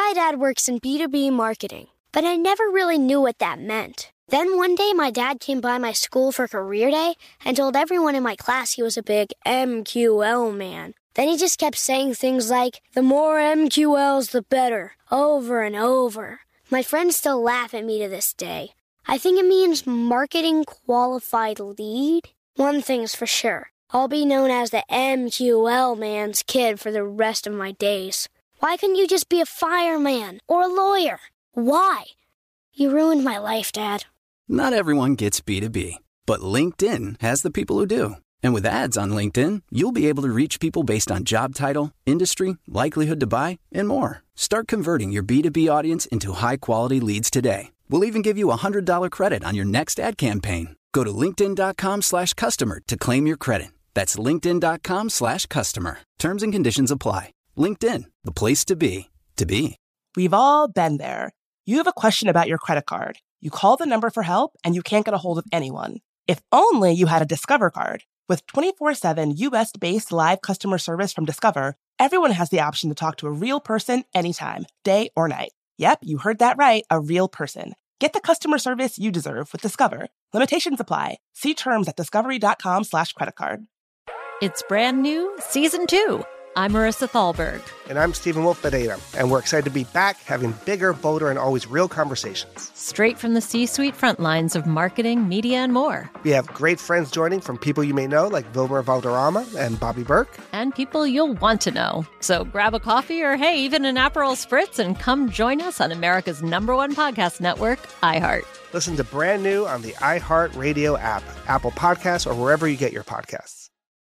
My dad works in B2B marketing, but I never really knew what that meant. Then one day my dad came by my school for career day and told everyone in my class he was a big MQL man. Then he just kept saying things like, the more MQLs, the better, over and over. My friends still laugh at me to this day. I think it means marketing qualified lead. One thing's for sure. I'll be known as the MQL man's kid for the rest of my days. Why couldn't you just be a fireman or a lawyer? Why? You ruined my life, Dad. Not everyone gets B2B, but LinkedIn has the people who do. And with ads on LinkedIn, you'll be able to reach people based on job title, industry, likelihood to buy, and more. Start converting your B2B audience into high-quality leads today. We'll even give you a $100 credit on your next ad campaign. Go to linkedin.com/customer to claim your credit. That's linkedin.com/customer. Terms and conditions apply. LinkedIn, the place to be, to be. We've all been there. You have a question about your credit card. You call the number for help and you can't get a hold of anyone. If only you had a Discover card. With 24/7 U.S.-based live customer service from Discover, everyone has the option to talk to a real person anytime, day or night. Yep, you heard that right, a real person. Get the customer service you deserve with Discover. Limitations apply. See terms at discovery.com/creditcard. It's brand new, Season 2. I'm Marissa Thalberg. And I'm Stephen Wolf Pereira. And we're excited to be back having bigger, bolder, and always real conversations. Straight from the C-suite front lines of marketing, media, and more. We have great friends joining from people you may know, like Vilmer Valderrama and Bobby Burke. And people you'll want to know. So grab a coffee or, hey, even an Aperol Spritz and come join us on America's #1 podcast network, iHeart. Listen to Brand New on the iHeart Radio app, Apple Podcasts, or wherever you get your podcasts.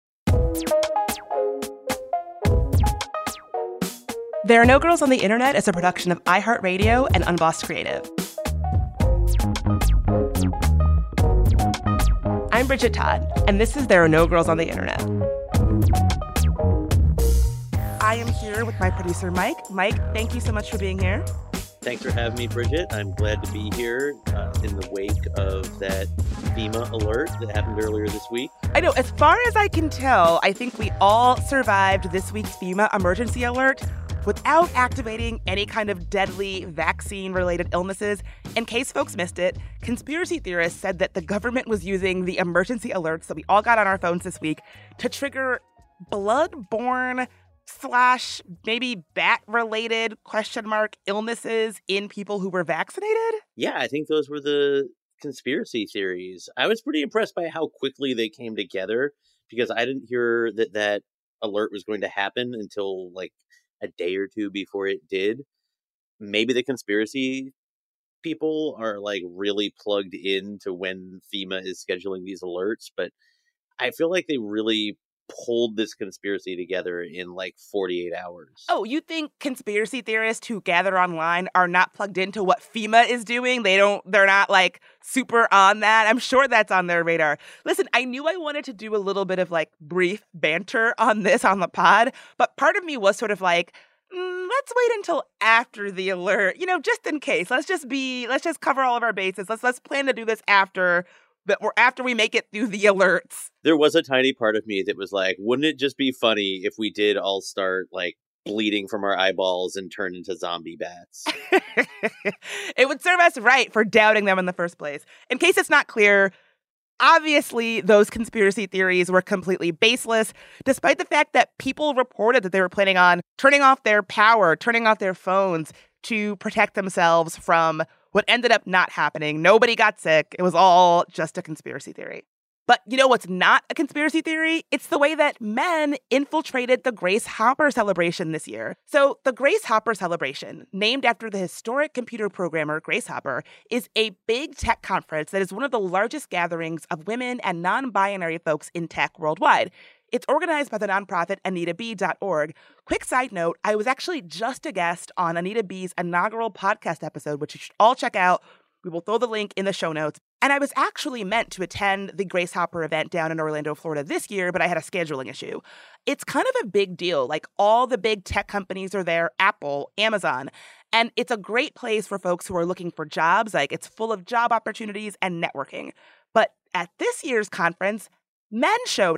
There Are No Girls on the Internet is a production of iHeartRadio and Unbossed Creative. I'm Bridget Todd, and this is There Are No Girls on the Internet. I am here with my producer, Mike. Mike, thank you so much for being here. Thanks for having me, Bridget. I'm glad to be here in the wake of that FEMA alert that happened earlier this week. I know, as far as I can tell, I think we all survived this week's FEMA emergency alert without activating any kind of deadly vaccine-related illnesses. In case folks missed it, conspiracy theorists said that the government was using the emergency alerts that we all got on our phones this week to trigger blood-borne / maybe bat-related ? Illnesses in people who were vaccinated? Yeah, I think those were the conspiracy theories. I was pretty impressed by how quickly they came together because I didn't hear that alert was going to happen until like a day or two before it did. Maybe the conspiracy people are like really plugged in to when FEMA is scheduling these alerts, but I feel like they really pulled this conspiracy together in like 48 hours. Oh, you think conspiracy theorists who gather online are not plugged into what FEMA is doing? They're not like super on that. I'm sure that's on their radar. Listen, I knew I wanted to do a little bit of like brief banter on this on the pod, but part of me was sort of like, let's wait until after the alert, just in case. Let's just cover all of our bases. Let's plan to do this after we make it through the alerts. There was a tiny part of me that was like, wouldn't it just be funny if we did all start like bleeding from our eyeballs and turn into zombie bats? It would serve us right for doubting them in the first place. In case it's not clear, obviously those conspiracy theories were completely baseless, despite the fact that people reported that they were planning on turning off their power, turning off their phones to protect themselves from what ended up not happening. Nobody got sick. It was all just a conspiracy theory. But you know what's not a conspiracy theory? It's the way that men infiltrated the Grace Hopper celebration this year. So the Grace Hopper celebration, named after the historic computer programmer Grace Hopper, is a big tech conference that is one of the largest gatherings of women and non-binary folks in tech worldwide. It's organized by the nonprofit AnitaB.org. Quick side note, I was actually just a guest on Anita B's inaugural podcast episode, which you should all check out. We will throw the link in the show notes. And I was actually meant to attend the Grace Hopper event down in Orlando, Florida this year, but I had a scheduling issue. It's kind of a big deal. Like all the big tech companies are there, Apple, Amazon. And it's a great place for folks who are looking for jobs. Like it's full of job opportunities and networking. But at this year's conference, men showed up.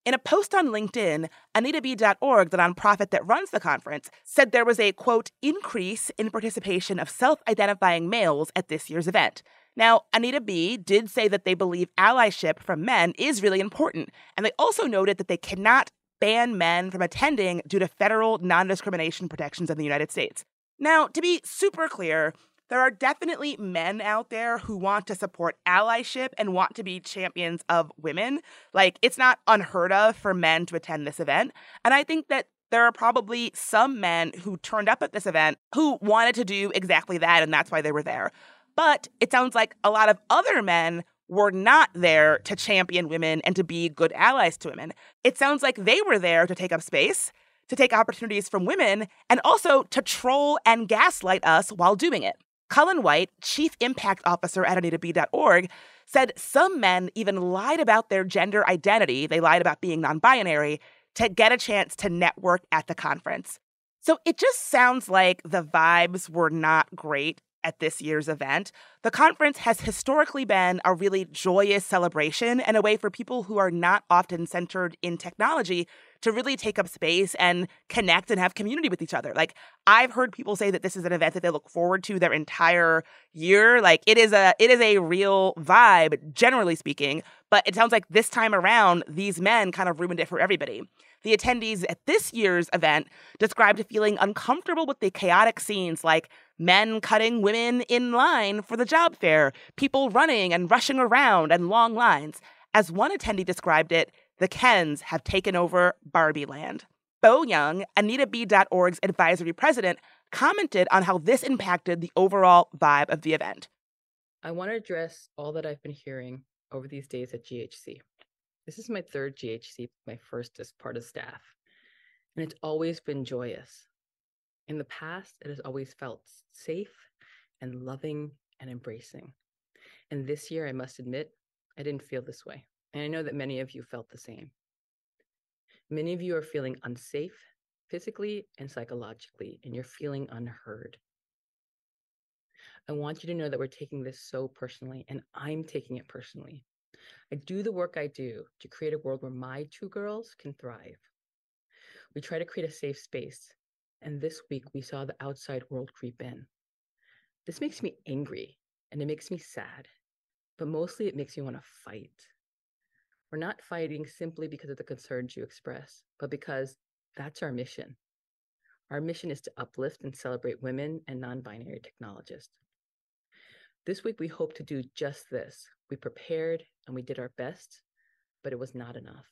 In a post on LinkedIn, AnitaB.org, the nonprofit that runs the conference, said there was a, quote, increase in participation of self-identifying males at this year's event. Now, Anita B. did say that they believe allyship from men is really important, and they also noted that they cannot ban men from attending due to federal non-discrimination protections in the United States. Now, to be super clear, there are definitely men out there who want to support allyship and want to be champions of women. Like, it's not unheard of for men to attend this event. And I think that there are probably some men who turned up at this event who wanted to do exactly that, and that's why they were there. But it sounds like a lot of other men were not there to champion women and to be good allies to women. It sounds like they were there to take up space, to take opportunities from women, and also to troll and gaslight us while doing it. Cullen White, Chief Impact Officer at AnitaB.org, said some men even lied about their gender identity, they lied about being non-binary, to get a chance to network at the conference. So it just sounds like the vibes were not great at this year's event. The conference has historically been a really joyous celebration and a way for people who are not often centered in technology to really take up space and connect and have community with each other. Like, I've heard people say that this is an event that they look forward to their entire year. Like, it is a real vibe, generally speaking, but it sounds like this time around, these men kind of ruined it for everybody. The attendees at this year's event described feeling uncomfortable with the chaotic scenes like men cutting women in line for the job fair, people running and rushing around, and long lines. As one attendee described it, the Kens have taken over Barbie Land. Bo Young, AnitaB.org's advisory president, commented on how this impacted the overall vibe of the event. I want to address all that I've been hearing over these days at GHC. This is my third GHC, my first as part of staff, and it's always been joyous. In the past, it has always felt safe and loving and embracing. And this year, I must admit, I didn't feel this way. And I know that many of you felt the same. Many of you are feeling unsafe physically and psychologically, and you're feeling unheard. I want you to know that we're taking this so personally, and I'm taking it personally. I do the work I do to create a world where my two girls can thrive. We try to create a safe space, and this week we saw the outside world creep in. This makes me angry, and it makes me sad, but mostly it makes me want to fight. We're not fighting simply because of the concerns you express, but because that's our mission. Our mission is to uplift and celebrate women and non-binary technologists. This week, we hope to do just this. We prepared and we did our best, but it was not enough.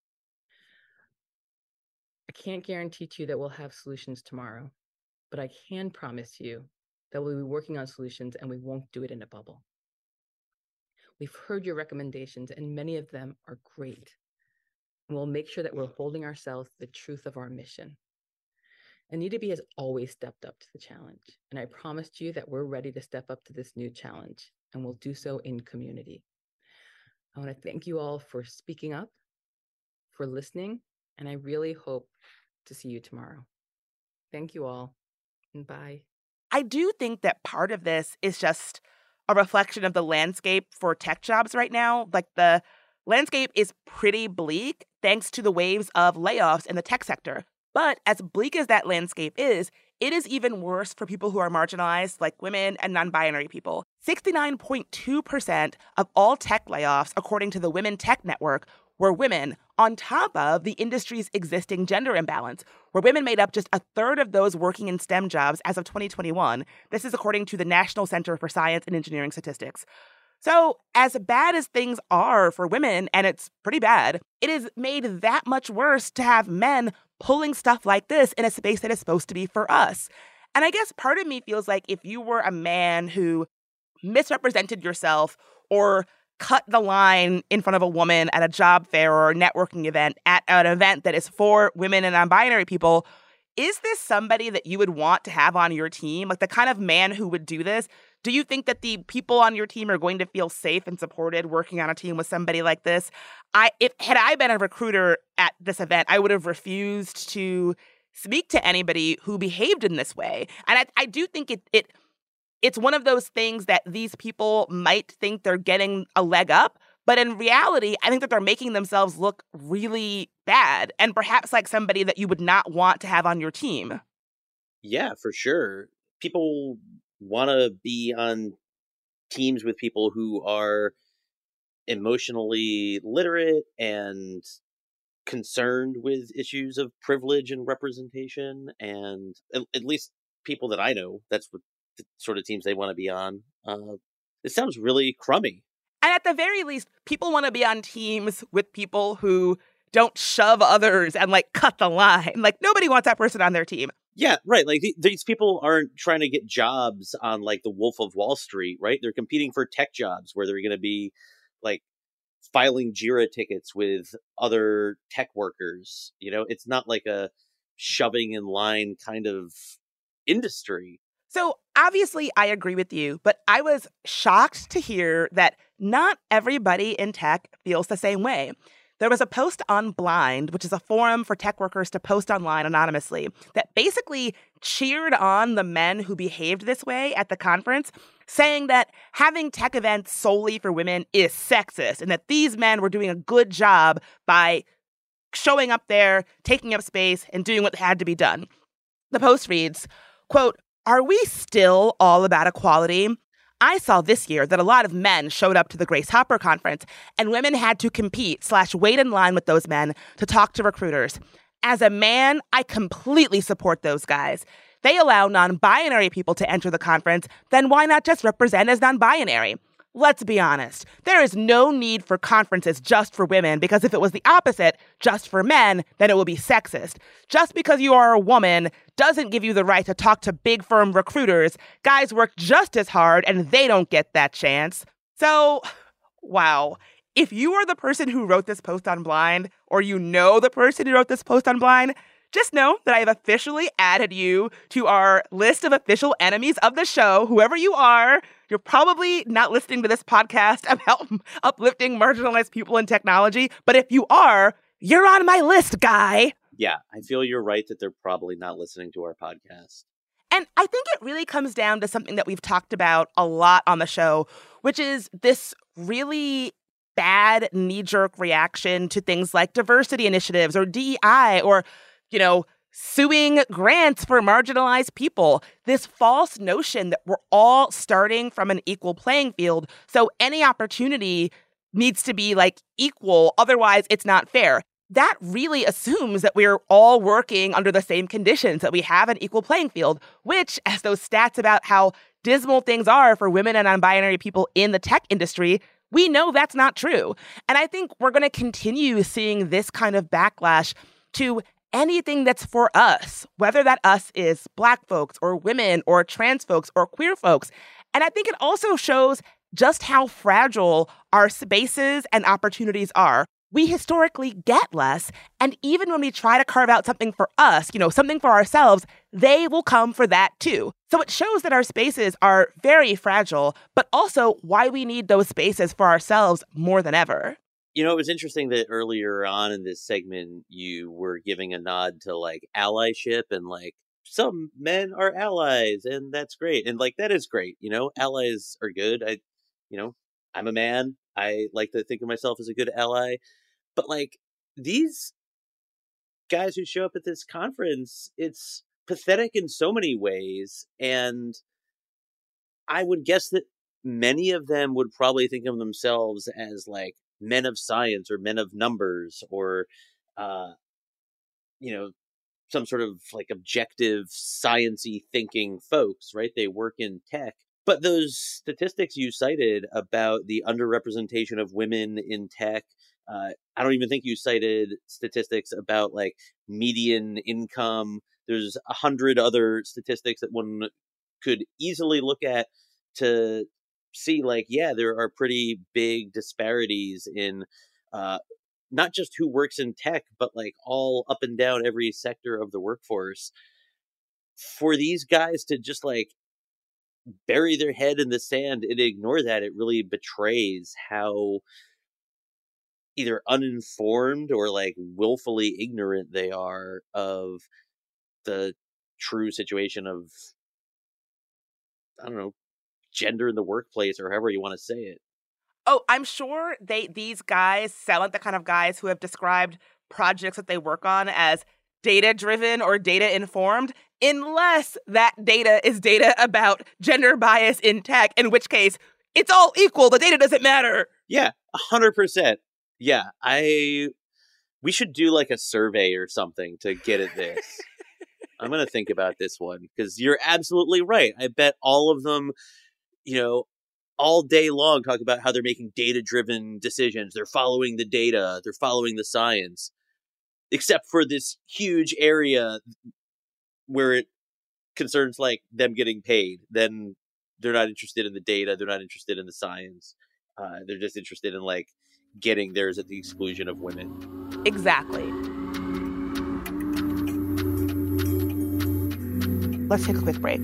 I can't guarantee to you that we'll have solutions tomorrow, but I can promise you that we'll be working on solutions and we won't do it in a bubble. We've heard your recommendations and many of them are great. And we'll make sure that we're holding ourselves to the truth of our mission. Anita B has always stepped up to the challenge, and I promised you that we're ready to step up to this new challenge, and we'll do so in community. I want to thank you all for speaking up, for listening, and I really hope to see you tomorrow. Thank you all, and bye. I do think that part of this is just a reflection of the landscape for tech jobs right now. Like, the landscape is pretty bleak thanks to the waves of layoffs in the tech sector. But as bleak as that landscape is, it is even worse for people who are marginalized, like women and non-binary people. 69.2% of all tech layoffs, according to the Women Tech Network, were women, on top of the industry's existing gender imbalance, where women made up just a third of those working in STEM jobs as of 2021. This is according to the National Center for Science and Engineering Statistics. So as bad as things are for women, and it's pretty bad, it is made that much worse to have men pulling stuff like this in a space that is supposed to be for us. And I guess part of me feels like if you were a man who misrepresented yourself or cut the line in front of a woman at a job fair or a networking event at an event that is for women and non-binary people, is this somebody that you would want to have on your team? Like, the kind of man who would do this? Do you think that the people on your team are going to feel safe and supported working on a team with somebody like this? Had I been a recruiter at this event, I would have refused to speak to anybody who behaved in this way. And I do think it's one of those things that these people might think they're getting a leg up, But in reality, I think that they're making themselves look really bad and perhaps like somebody that you would not want to have on your team. Yeah, for sure. People want to be on teams with people who are emotionally literate and concerned with issues of privilege and representation, and at least people that I know, that's what the sort of teams they want to be on. It sounds really crummy. And at the very least, people want to be on teams with people who don't shove others and like cut the line. Like nobody wants that person on their team. Yeah, right. Like these people aren't trying to get jobs on like the Wolf of Wall Street, right? They're competing for tech jobs where they're going to be like filing JIRA tickets with other tech workers. You know, it's not like a shoving in line kind of industry. So obviously, I agree with you, but I was shocked to hear that not everybody in tech feels the same way. There was a post on Blind, which is a forum for tech workers to post online anonymously, that basically cheered on the men who behaved this way at the conference, saying that having tech events solely for women is sexist and that these men were doing a good job by showing up there, taking up space, and doing what had to be done. The post reads, quote, "Are we still all about equality? I saw this year that a lot of men showed up to the Grace Hopper conference and women had to compete/wait in line with those men to talk to recruiters. As a man, I completely support those guys. They allow non-binary people to enter the conference, then why not just represent as non-binary? Let's be honest, there is no need for conferences just for women because if it was the opposite, just for men, then it would be sexist. Just because you are a woman doesn't give you the right to talk to big firm recruiters. Guys work just as hard and they don't get that chance." So, wow. If you are the person who wrote this post on Blind, or you know the person who wrote this post on Blind, just know that I have officially added you to our list of official enemies of the show. Whoever you are, you're probably not listening to this podcast about uplifting marginalized people in technology. But if you are, you're on my list, guy. Yeah, I feel you're right that they're probably not listening to our podcast. And I think it really comes down to something that we've talked about a lot on the show, which is this really bad knee-jerk reaction to things like diversity initiatives or DEI or suing grants for marginalized people. This false notion that we're all starting from an equal playing field, so any opportunity needs to be like equal, otherwise it's not fair. That really assumes that we're all working under the same conditions, that we have an equal playing field, which, as those stats about how dismal things are for women and non-binary people in the tech industry, we know that's not true. And I think we're going to continue seeing this kind of backlash to anything that's for us, whether that us is Black folks or women or trans folks or queer folks. And I think it also shows just how fragile our spaces and opportunities are. We historically get less, and even when we try to carve out something for us, something for ourselves, they will come for that too. So it shows that our spaces are very fragile, but also why we need those spaces for ourselves more than ever. It was interesting that earlier on in this segment, you were giving a nod to like allyship and like some men are allies and that's great. And like, that is great. Allies are good. I'm a man. I like to think of myself as a good ally, but like these guys who show up at this conference, it's pathetic in so many ways. And I would guess that many of them would probably think of themselves as like men of science or men of numbers or, some sort of like objective sciencey thinking folks, right? They work in tech. But those statistics you cited about the underrepresentation of women in tech, I don't even think you cited statistics about like median income. There's 100 other statistics that one could easily look at to see like, yeah, there are pretty big disparities in not just who works in tech, but like all up and down every sector of the workforce. For these guys to just like bury their head in the sand and ignore that, it really betrays how either uninformed or like willfully ignorant they are of the true situation of, I don't know, gender in the workplace or however you want to say it. Oh, I'm sure these guys sound like the kind of guys who have described projects that they work on as data-driven or data-informed, unless that data is data about gender bias in tech, in which case it's all equal. The data doesn't matter. Yeah, 100%. Yeah, we should do like a survey or something to get at this. I'm going to think about this one because you're absolutely right. I bet all of them, all day long talk about how they're making data-driven decisions. They're following the data. They're following the science. Except for this huge area where it concerns like them getting paid. Then they're not interested in the data. They're not interested in the science. They're just interested in like getting theirs at the exclusion of women. Exactly. Let's take a quick break.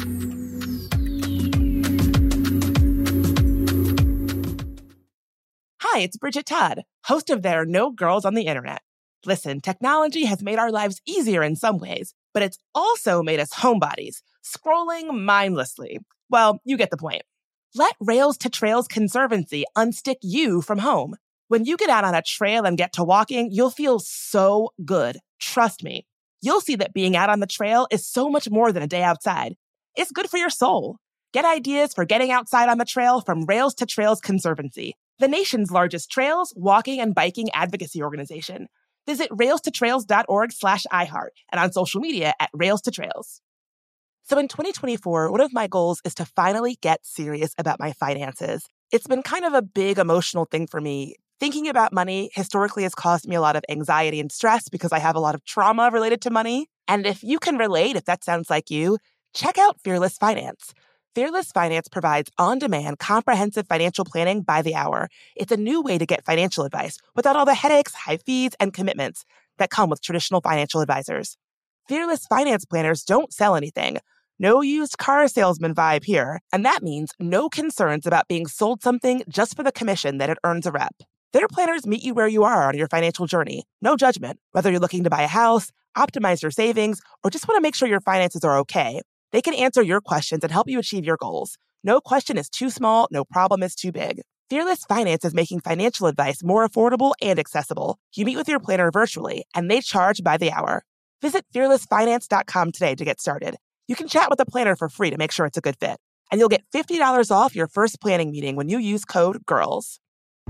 Hi, it's Bridget Todd, host of There Are No Girls on the Internet. Listen, technology has made our lives easier in some ways, but it's also made us homebodies, scrolling mindlessly. Well, you get the point. Let Rails to Trails Conservancy unstick you from home. When you get out on a trail and get to walking, you'll feel so good. Trust me. You'll see that being out on the trail is so much more than a day outside. It's good for your soul. Get ideas for getting outside on the trail from Rails to Trails Conservancy, the nation's largest trails, walking, and biking advocacy organization. Visit railstotrails.org/iHeart and on social media at Rails to Trails. So in 2024, one of my goals is to finally get serious about my finances. It's been kind of a big emotional thing for me. Thinking about money historically has caused me a lot of anxiety and stress because I have a lot of trauma related to money. And if you can relate, if that sounds like you, check out Fearless Finance. Fearless Finance provides on-demand, comprehensive financial planning by the hour. It's a new way to get financial advice without all the headaches, high fees, and commitments that come with traditional financial advisors. Fearless Finance planners don't sell anything. No used car salesman vibe here. And that means no concerns about being sold something just for the commission that it earns a rep. Their planners meet you where you are on your financial journey. No judgment. Whether you're looking to buy a house, optimize your savings, or just want to make sure your finances are okay, they can answer your questions and help you achieve your goals. No question is too small, no problem is too big. Fearless Finance is making financial advice more affordable and accessible. You meet with your planner virtually, and they charge by the hour. Visit fearlessfinance.com today to get started. You can chat with a planner for free to make sure it's a good fit. And you'll get $50 off your first planning meeting when you use code GIRLS.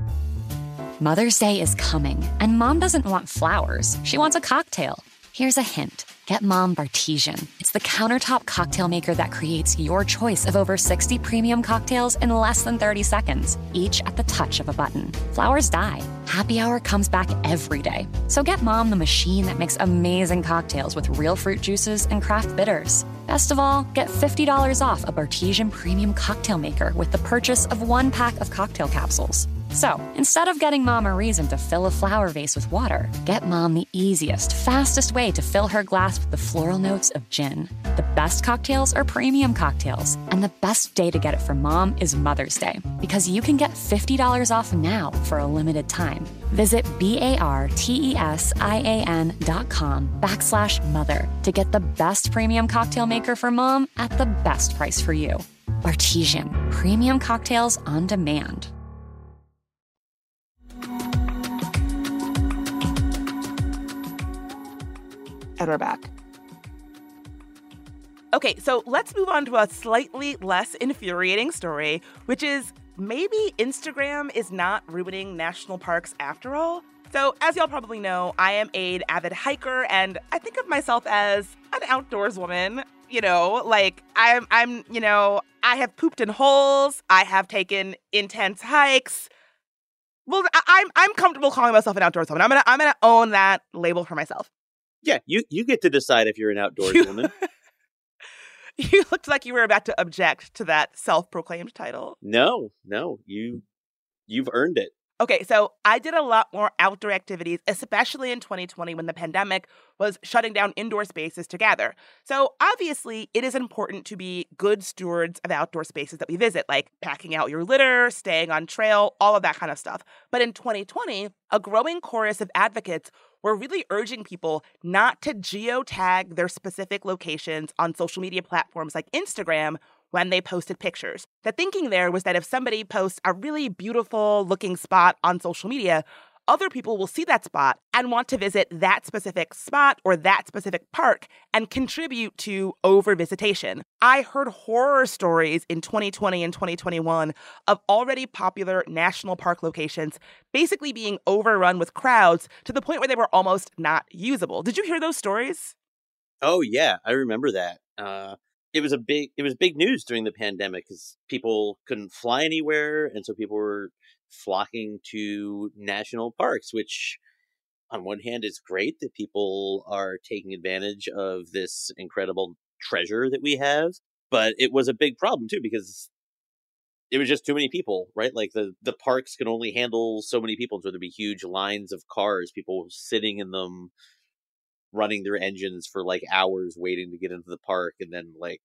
Mother's Day is coming, and Mom doesn't want flowers. She wants a cocktail. Here's a hint. Get Mom Bartesian. It's the countertop cocktail maker that creates your choice of over 60 premium cocktails in less than 30 seconds, each at the touch of a button. Flowers die. Happy Hour comes back every day. So get Mom the machine that makes amazing cocktails with real fruit juices and craft bitters. Best of all, get $50 off a Bartesian premium cocktail maker with the purchase of 1 pack of cocktail capsules. So, instead of getting Mom a reason to fill a flower vase with water, get Mom the easiest, fastest way to fill her glass with the floral notes of gin. The best cocktails are premium cocktails, and the best day to get it for Mom is Mother's Day, because you can get $50 off now for a limited time. Visit BARTESIAN.com/mother to get the best premium cocktail maker for Mom at the best price for you. Bartesian, premium cocktails on demand. And we're back. Okay, so let's move on to a slightly less infuriating story, which is maybe Instagram is not ruining national parks after all. So as y'all probably know, I am an avid hiker, and I think of myself as an outdoors woman. I have pooped in holes. I have taken intense hikes. Well, I'm comfortable calling myself an outdoors woman. I'm gonna own that label for myself. Yeah, you get to decide if you're an outdoors woman. You looked like you were about to object to that self-proclaimed title. No, you've earned it. Okay, so I did a lot more outdoor activities, especially in 2020 when the pandemic was shutting down indoor spaces to gather. So obviously, it is important to be good stewards of outdoor spaces that we visit, like packing out your litter, staying on trail, all of that kind of stuff. But in 2020, a growing chorus of advocates were really urging people not to geotag their specific locations on social media platforms like Instagram when they posted pictures. The thinking there was that if somebody posts a really beautiful looking spot on social media, other people will see that spot and want to visit that specific spot or that specific park and contribute to overvisitation. I heard horror stories in 2020 and 2021 of already popular national park locations basically being overrun with crowds to the point where they were almost not usable. Did you hear those stories? Oh yeah, I remember that. It was big news during the pandemic because people couldn't fly anywhere, and so people were flocking to national parks, which on one hand is great that people are taking advantage of this incredible treasure that we have, but it was a big problem too because it was just too many people, right? Like the parks can only handle so many people, so there'd be huge lines of cars, people sitting in them, running their engines for like hours waiting to get into the park, and then like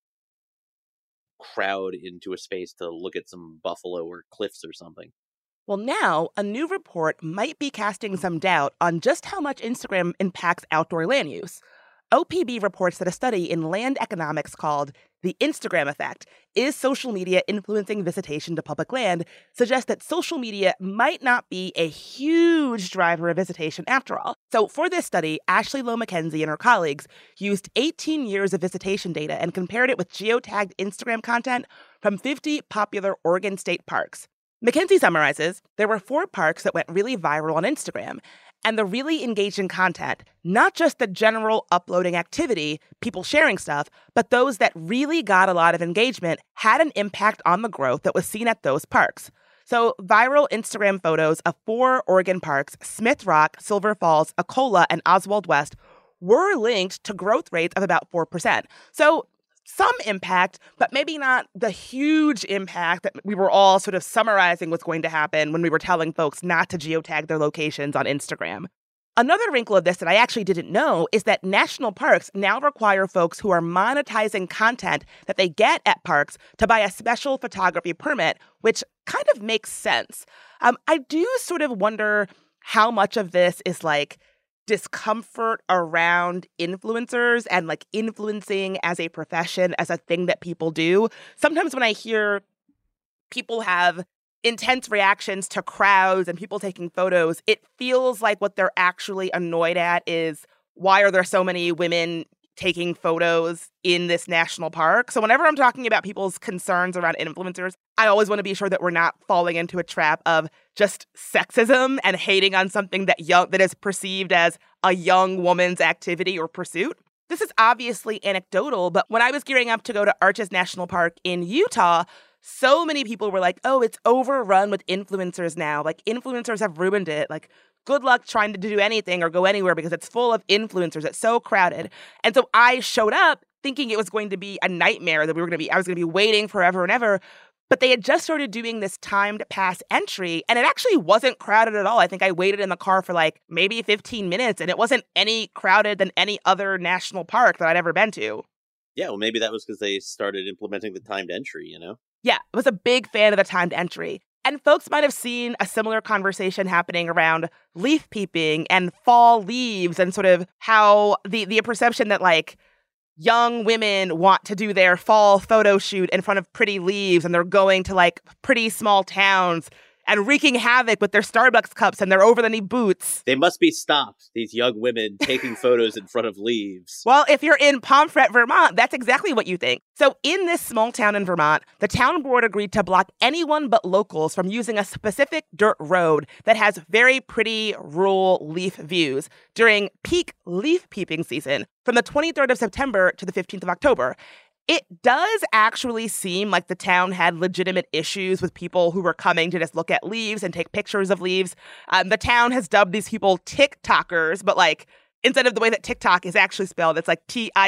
crowd into a space to look at some buffalo or cliffs or something. Well, now a new report might be casting some doubt on just how much Instagram impacts outdoor land use. OPB reports that a study in land economics called The Instagram Effect, Is Social Media Influencing Visitation to Public Land, suggests that social media might not be a huge driver of visitation after all. So for this study, Ashley Lowe McKenzie and her colleagues used 18 years of visitation data and compared it with geotagged Instagram content from 50 popular Oregon state parks. McKenzie summarizes, there were 4 parks that went really viral on Instagram, and the really engaging content, not just the general uploading activity, people sharing stuff, but those that really got a lot of engagement had an impact on the growth that was seen at those parks. So viral Instagram photos of 4 Oregon parks, Smith Rock, Silver Falls, Ecola, and Oswald West, were linked to growth rates of about 4%. So some impact, but maybe not the huge impact that we were all sort of summarizing was going to happen when we were telling folks not to geotag their locations on Instagram. Another wrinkle of this that I actually didn't know is that national parks now require folks who are monetizing content that they get at parks to buy a special photography permit, which kind of makes sense. I do sort of wonder how much of this is like discomfort around influencers and like influencing as a profession, as a thing that people do. Sometimes when I hear people have intense reactions to crowds and people taking photos, it feels like what they're actually annoyed at is why are there so many women taking photos in this national park? So whenever I'm talking about people's concerns around influencers, I always want to be sure that we're not falling into a trap of just sexism and hating on something that is perceived as a young woman's activity or pursuit. This is obviously anecdotal, but when I was gearing up to go to Arches National Park in Utah, so many people were like, oh, it's overrun with influencers now. Like, influencers have ruined it. Like, good luck trying to do anything or go anywhere because it's full of influencers. It's so crowded. And so I showed up thinking it was going to be a nightmare, that I was going to be waiting forever and ever. But they had just started doing this timed pass entry, and it actually wasn't crowded at all. I think I waited in the car for like maybe 15 minutes, and it wasn't any crowded than any other national park that I'd ever been to. Yeah, well, maybe that was because they started implementing the timed entry, you know? Yeah, I was a big fan of the timed entry. And folks might have seen a similar conversation happening around leaf peeping and fall leaves and sort of how the perception that like young women want to do their fall photo shoot in front of pretty leaves and they're going to like pretty small towns and wreaking havoc with their Starbucks cups and their over-the-knee boots. They must be stopped, these young women taking photos in front of leaves. Well, if you're in Pomfret, Vermont, that's exactly what you think. So in this small town in Vermont, the town board agreed to block anyone but locals from using a specific dirt road that has very pretty rural leaf views during peak leaf peeping season from the 23rd of September to the 15th of October. It does actually seem like the town had legitimate issues with people who were coming to just look at leaves and take pictures of leaves. The town has dubbed these people TikTokers, but like instead of the way that TikTok is actually spelled, it's like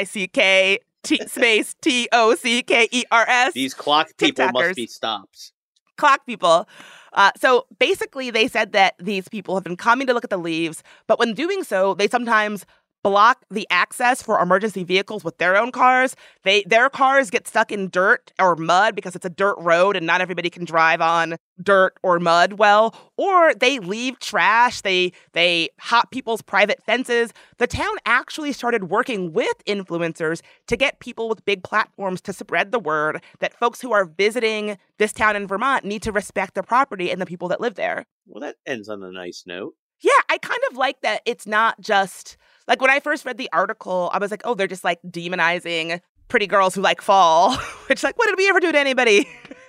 TICK space TOCKERS. These clock people TikTokers must be stopped. Clock people. So basically they said that these people have been coming to look at the leaves, but when doing so, they sometimes block the access for emergency vehicles with their own cars. Their cars get stuck in dirt or mud because it's a dirt road and not everybody can drive on dirt or mud well. Or they leave trash. They hop people's private fences. The town actually started working with influencers to get people with big platforms to spread the word that folks who are visiting this town in Vermont need to respect the property and the people that live there. Well, that ends on a nice note. Yeah, I kind of like that it's not just... Like, when I first read the article, I was like, oh, they're just, like, demonizing pretty girls who, like, fall. Which, like, what did we ever do to anybody?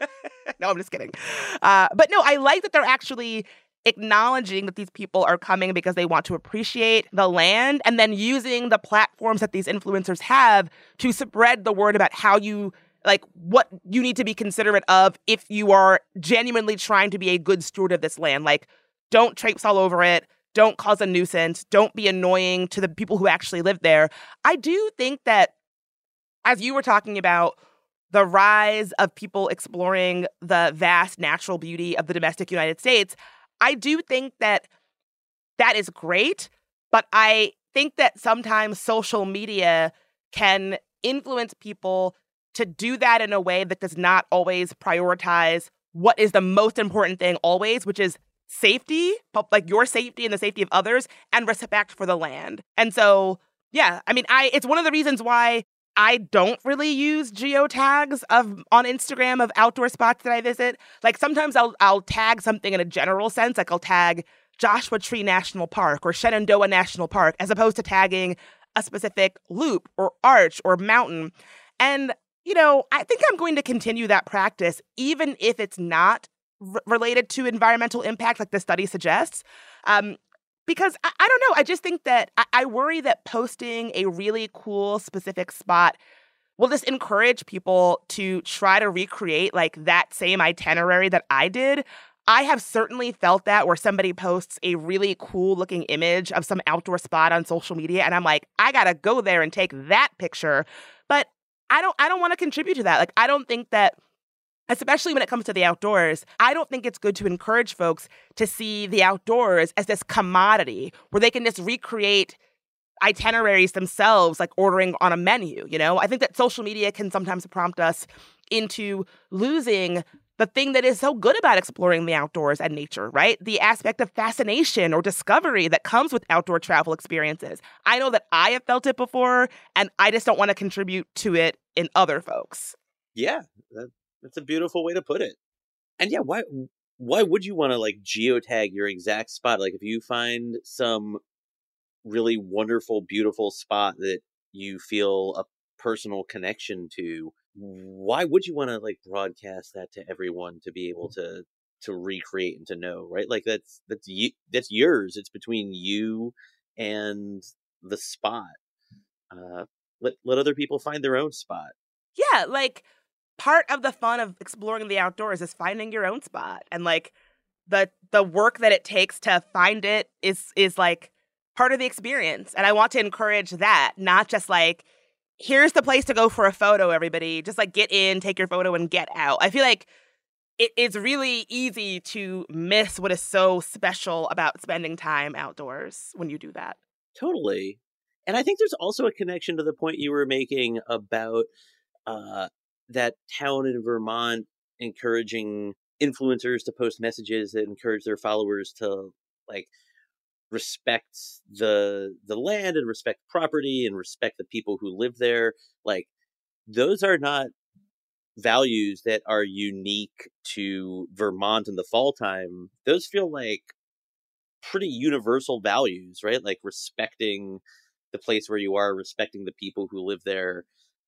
No, I'm just kidding. But no, I like that they're actually acknowledging that these people are coming because they want to appreciate the land and then using the platforms that these influencers have to spread the word about how you, like, what you need to be considerate of if you are genuinely trying to be a good steward of this land. Like, don't traipse all over it. Don't cause a nuisance. Don't be annoying to the people who actually live there. I do think that, as you were talking about, the rise of people exploring the vast natural beauty of the domestic United States, I do think that that is great, but I think that sometimes social media can influence people to do that in a way that does not always prioritize what is the most important thing always, which is safety, like your safety and the safety of others, and respect for the land. And so, yeah, I mean, it's one of the reasons why I don't really use geotags on Instagram of outdoor spots that I visit. Like, sometimes I'll tag something in a general sense, like I'll tag Joshua Tree National Park or Shenandoah National Park, as opposed to tagging a specific loop or arch or mountain. And, you know, I think I'm going to continue that practice, even if it's not related to environmental impact, like the study suggests. Because I don't know, I just think that I worry that posting a really cool specific spot will just encourage people to try to recreate like that same itinerary that I did. I have certainly felt that where somebody posts a really cool looking image of some outdoor spot on social media and I'm like, I gotta go there and take that picture. But I don't want to contribute to that. Like, I don't think that, especially when it comes to the outdoors, I don't think it's good to encourage folks to see the outdoors as this commodity where they can just recreate itineraries themselves, like ordering on a menu, you know? I think that social media can sometimes prompt us into losing the thing that is so good about exploring the outdoors and nature, right? The aspect of fascination or discovery that comes with outdoor travel experiences. I know that I have felt it before, and I just don't want to contribute to it in other folks. Yeah, that's a beautiful way to put it. And yeah, why would you want to like geotag your exact spot? Like, if you find some really wonderful, beautiful spot that you feel a personal connection to, why would you want to like broadcast that to everyone to be able to recreate and to know, right? Like that's yours. It's between you and the spot. Let other people find their own spot. Yeah, like, part of the fun of exploring the outdoors is finding your own spot. And like the work that it takes to find it is like part of the experience. And I want to encourage that, not just like, here's the place to go for a photo, everybody. Just like get in, take your photo and get out. I feel like it's really easy to miss what is so special about spending time outdoors when you do that. Totally. And I think there's also a connection to the point you were making about that town in Vermont encouraging influencers to post messages that encourage their followers to like respect the land and respect property and respect the people who live there. Like, those are not values that are unique to Vermont in the fall time. Those feel like pretty universal values, right? Like respecting the place where you are, respecting the people who live there.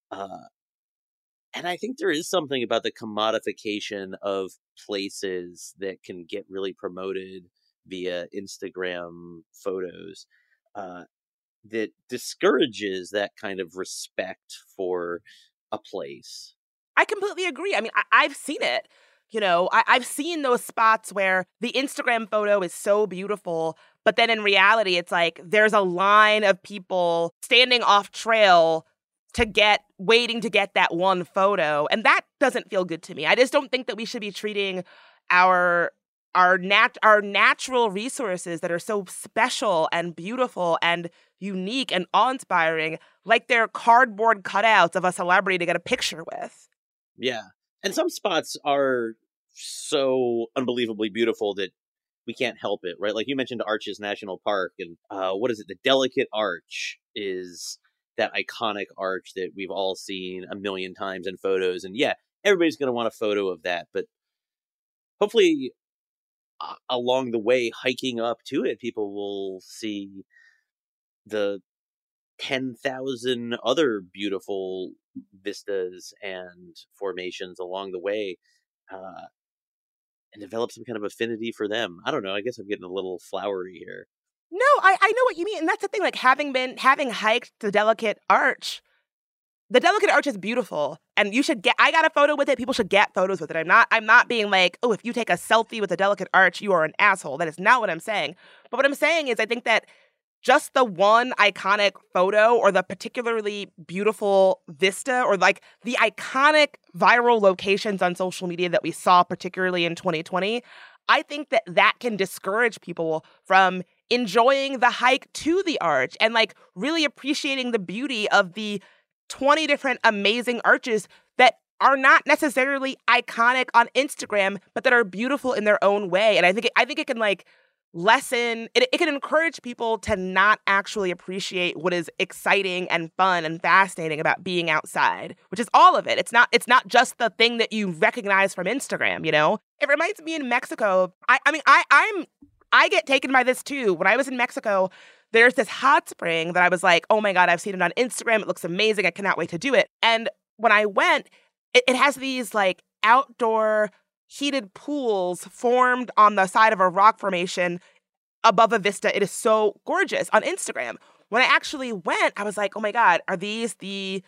And I think there is something about the commodification of places that can get really promoted via Instagram photos that discourages that kind of respect for a place. I completely agree. I mean, I've seen it. You know, I've seen those spots where the Instagram photo is so beautiful, but then in reality, it's like there's a line of people standing off trail waiting to get that one photo. And that doesn't feel good to me. I just don't think that we should be treating our natural resources that are so special and beautiful and unique and awe-inspiring, like they're cardboard cutouts of a celebrity to get a picture with. Yeah. And some spots are so unbelievably beautiful that we can't help it, right? Like you mentioned Arches National Park, and what is it? The Delicate Arch is that iconic arch that we've all seen a million times in photos. And yeah, everybody's going to want a photo of that. But hopefully along the way, hiking up to it, people will see the 10,000 other beautiful vistas and formations along the way, and develop some kind of affinity for them. I don't know. I guess I'm getting a little flowery here. No, I know what you mean. And that's the thing, like having hiked the Delicate Arch is beautiful. And I got a photo with it. People should get photos with it. I'm not being like, oh, if you take a selfie with the Delicate Arch, you are an asshole. That is not what I'm saying. But what I'm saying is I think that just the one iconic photo or the particularly beautiful vista or like the iconic viral locations on social media that we saw, particularly in 2020, I think that can discourage people from enjoying the hike to the arch and like really appreciating the beauty of the 20 different amazing arches that are not necessarily iconic on Instagram, but that are beautiful in their own way. And I think it can like it can encourage people to not actually appreciate what is exciting and fun and fascinating about being outside, which is all of it. It's not just the thing that you recognize from Instagram, you know? It reminds me in Mexico, I get taken by this too. When I was in Mexico, there's this hot spring that I was like, oh my God, I've seen it on Instagram. It looks amazing. I cannot wait to do it. And when I went, it has these like outdoor heated pools formed on the side of a rock formation above a vista. It is so gorgeous on Instagram. When I actually went, I was like, oh my God, are these the,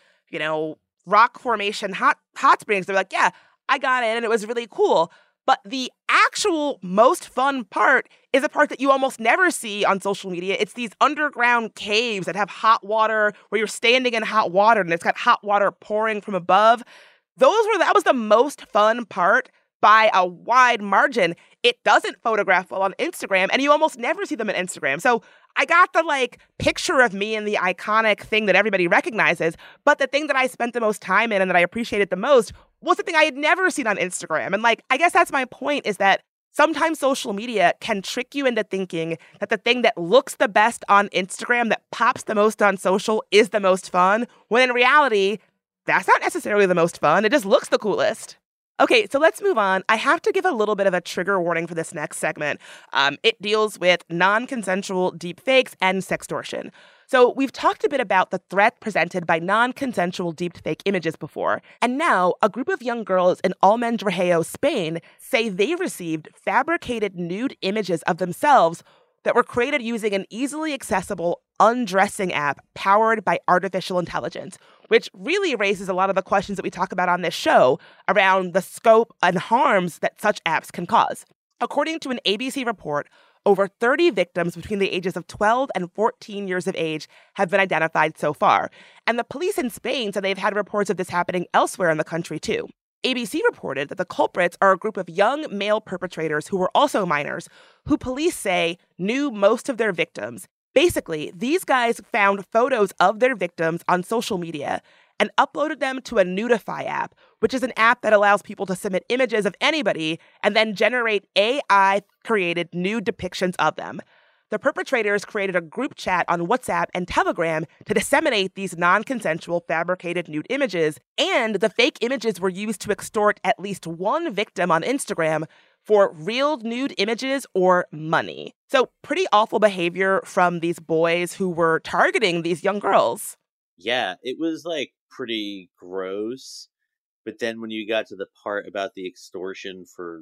rock formation hot springs? They're like, yeah, I got in and it was really cool. But the actual most fun part is a part that you almost never see on social media. It's these underground caves that have hot water where you're standing in hot water and it's got hot water pouring from above. That was the most fun part by a wide margin. It doesn't photograph well on Instagram, and you almost never see them on Instagram. So I got the picture of me and the iconic thing that everybody recognizes, but the thing that I spent the most time in and that I appreciated the most was the thing I had never seen on Instagram. And I guess that's my point, is that sometimes social media can trick you into thinking that the thing that looks the best on Instagram, that pops the most on social, is the most fun, when in reality, that's not necessarily the most fun. It just looks the coolest. Okay, so let's move on. I have to give a little bit of a trigger warning for this next segment. It deals with non-consensual deepfakes and sextortion. So we've talked a bit about the threat presented by non-consensual deepfake images before. And now a group of young girls in Almendralejo, Spain, say they received fabricated nude images of themselves that were created using an easily accessible undressing app powered by artificial intelligence, which really raises a lot of the questions that we talk about on this show around the scope and harms that such apps can cause. According to an ABC report, over 30 victims between the ages of 12 and 14 years of age have been identified so far. And the police in Spain said they've had reports of this happening elsewhere in the country too. ABC reported that the culprits are a group of young male perpetrators who were also minors, who police say knew most of their victims. Basically, these guys found photos of their victims on social media and uploaded them to a Nudify app, which is an app that allows people to submit images of anybody and then generate AI-created nude depictions of them. The perpetrators created a group chat on WhatsApp and Telegram to disseminate these non-consensual fabricated nude images, and the fake images were used to extort at least one victim on Instagram for real nude images or money. So pretty awful behavior from these boys who were targeting these young girls. Yeah, it was pretty gross. But then when you got to the part about the extortion for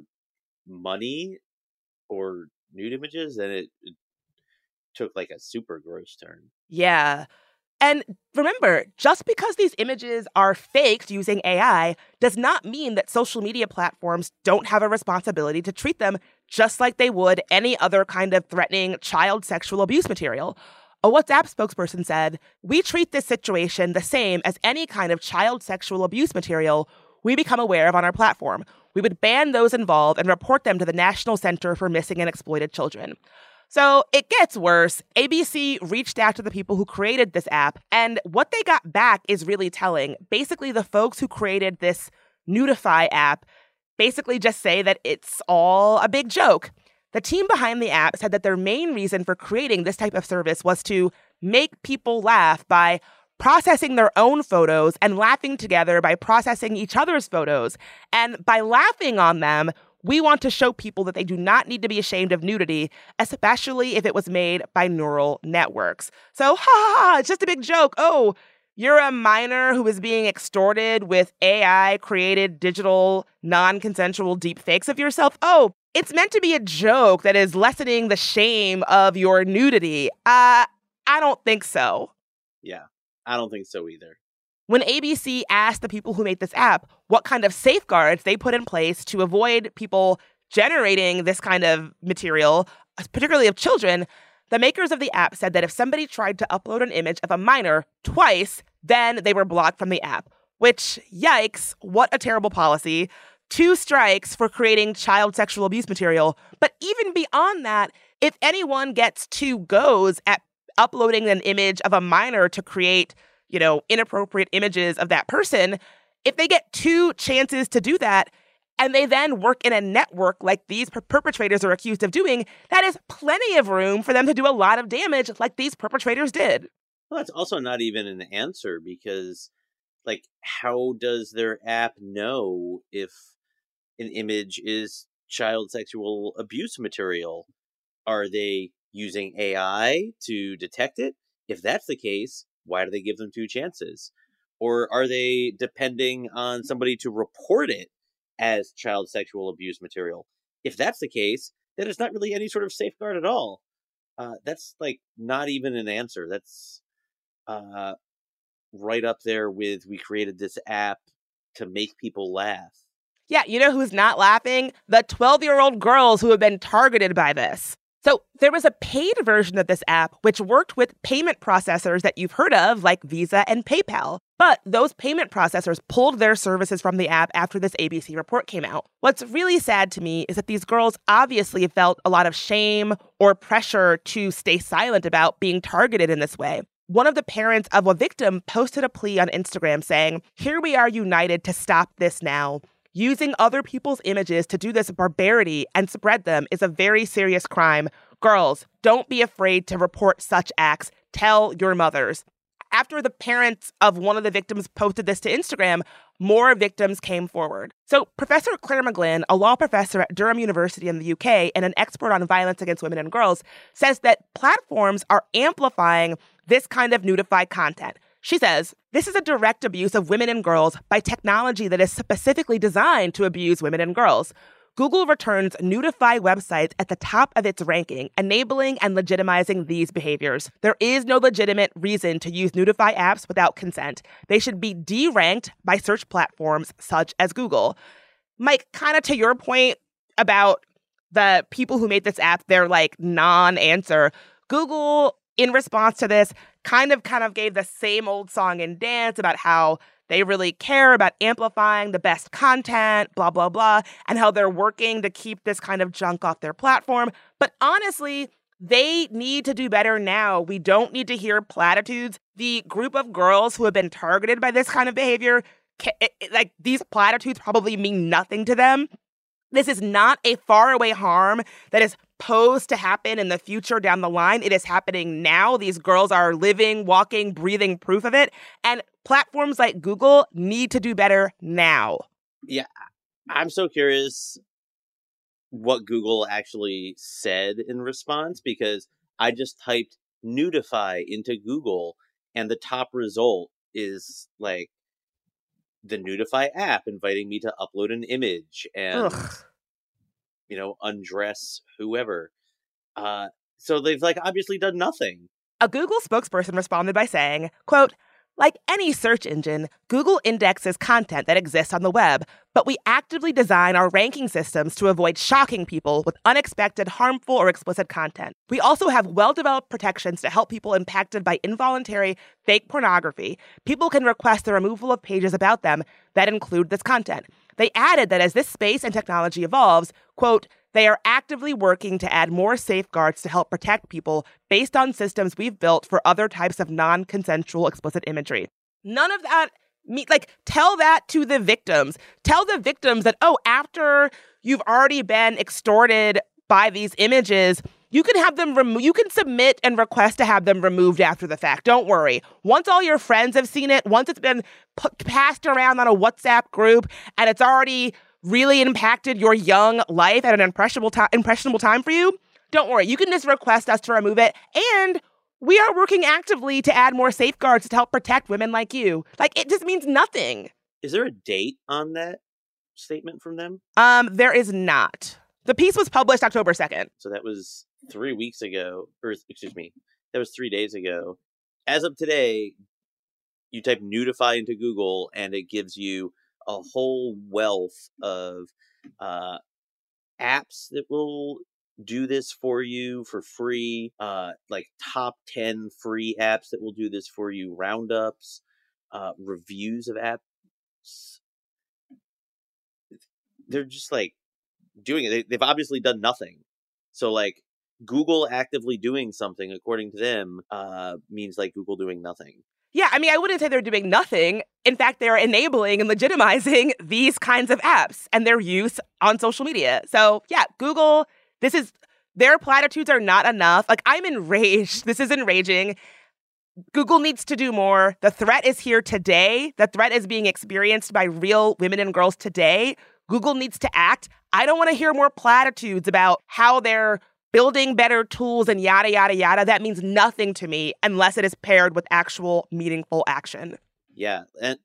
money or nude images, then it took a super gross turn. Yeah. And remember, just because these images are faked using AI does not mean that social media platforms don't have a responsibility to treat them just like they would any other kind of threatening child sexual abuse material. A WhatsApp spokesperson said, "We treat this situation the same as any kind of child sexual abuse material we become aware of on our platform. We would ban those involved and report them to the National Center for Missing and Exploited Children." So it gets worse. ABC reached out to the people who created this app, and what they got back is really telling. Basically, the folks who created this Nudify app basically just say that it's all a big joke. The team behind the app said that their main reason for creating this type of service was to make people laugh by processing their own photos and laughing together by processing each other's photos. And by laughing on them, we want to show people that they do not need to be ashamed of nudity, especially if it was made by neural networks. So, it's just a big joke. Oh, you're a minor who is being extorted with AI-created digital non-consensual deepfakes of yourself. Oh, it's meant to be a joke that is lessening the shame of your nudity. I don't think so. Yeah, I don't think so either. When ABC asked the people who made this app what kind of safeguards they put in place to avoid people generating this kind of material, particularly of children, the makers of the app said that if somebody tried to upload an image of a minor twice, then they were blocked from the app. Which, yikes, what a terrible policy. 2 strikes for creating child sexual abuse material. But even beyond that, if anyone gets 2 goes at uploading an image of a minor to create, inappropriate images of that person, if they get 2 chances to do that, and they then work in a network like these perpetrators are accused of doing, that is plenty of room for them to do a lot of damage like these perpetrators did. Well, that's also not even an answer because, how does their app know if an image is child sexual abuse material? Are they using AI to detect it? If that's the case, why do they give them 2 chances? Or are they depending on somebody to report it as child sexual abuse material? If that's the case, then it's not really any sort of safeguard at all. That's not even an answer. That's right up there with we created this app to make people laugh. Yeah, you know who's not laughing? The 12-year-old girls who have been targeted by this. So there was a paid version of this app which worked with payment processors that you've heard of, like Visa and PayPal. But those payment processors pulled their services from the app after this ABC report came out. What's really sad to me is that these girls obviously felt a lot of shame or pressure to stay silent about being targeted in this way. One of the parents of a victim posted a plea on Instagram saying, "Here we are united to stop this now. Using other people's images to do this barbarity and spread them is a very serious crime. Girls, don't be afraid to report such acts. Tell your mothers." After the parents of one of the victims posted this to Instagram, more victims came forward. So Professor Claire McGlynn, a law professor at Durham University in the UK and an expert on violence against women and girls, says that platforms are amplifying this kind of Nudify content. She says, "This is a direct abuse of women and girls by technology that is specifically designed to abuse women and girls. Google returns Nudify websites at the top of its ranking, enabling and legitimizing these behaviors. There is no legitimate reason to use Nudify apps without consent. They should be deranked by search platforms such as Google." Mike, kind of to your point about the people who made this app, their non-answer, Google, in response to this, kind of gave the same old song and dance about how they really care about amplifying the best content, blah, blah, blah, and how they're working to keep this kind of junk off their platform. But honestly, they need to do better now. We don't need to hear platitudes. The group of girls who have been targeted by this kind of behavior, these platitudes probably mean nothing to them. This is not a faraway harm that is posed to happen in the future down the line. It is happening now. These girls are living, walking, breathing proof of it. And platforms like Google need to do better now. Yeah, I'm so curious what Google actually said in response, because I just typed Nudify into Google and the top result is the Nudify app inviting me to upload an image and, undress whoever. So they've obviously done nothing. A Google spokesperson responded by saying, quote, "Like any search engine, Google indexes content that exists on the web, but we actively design our ranking systems to avoid shocking people with unexpected, harmful, or explicit content. We also have well-developed protections to help people impacted by involuntary fake pornography. People can request the removal of pages about them that include this content." They added that as this space and technology evolves, quote, They are actively working to add more safeguards to help protect people based on systems we've built for other types of non-consensual explicit imagery. None of that, tell that to the victims. Tell the victims that, after you've already been extorted by these images, you can have them you can submit and request to have them removed after the fact. Don't worry. Once all your friends have seen it, once it's been passed around on a WhatsApp group and it's already really impacted your young life at an impressionable time for you, don't worry. You can just request us to remove it. And we are working actively to add more safeguards to help protect women like you. It just means nothing. Is there a date on that statement from them? There is not. The piece was published October 2nd. So that was 3 weeks ago, that was 3 days ago. As of today, you type nudify into Google and it gives you a whole wealth of apps that will do this for you for free, top 10 free apps that will do this for you, roundups, reviews of apps. They're just doing it. They've obviously done nothing. So Google actively doing something, according to them, means Google doing nothing. Yeah, I wouldn't say they're doing nothing. In fact, they're enabling and legitimizing these kinds of apps and their use on social media. So yeah, Google, their platitudes are not enough. I'm enraged. This is enraging. Google needs to do more. The threat is here today. The threat is being experienced by real women and girls today. Google needs to act. I don't want to hear more platitudes about how they're building better tools and yada, yada, yada. That means nothing to me unless it is paired with actual meaningful action. Yeah. And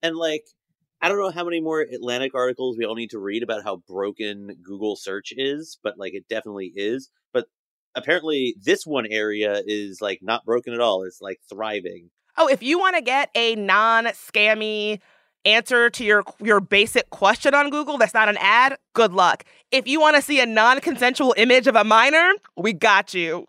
I don't know how many more Atlantic articles we all need to read about how broken Google search is, but it definitely is. But apparently this one area is not broken at all. It's thriving. Oh, if you want to get a non-scammy answer to your basic question on Google that's not an ad, good luck. If you want to see a non-consensual image of a minor, we got you.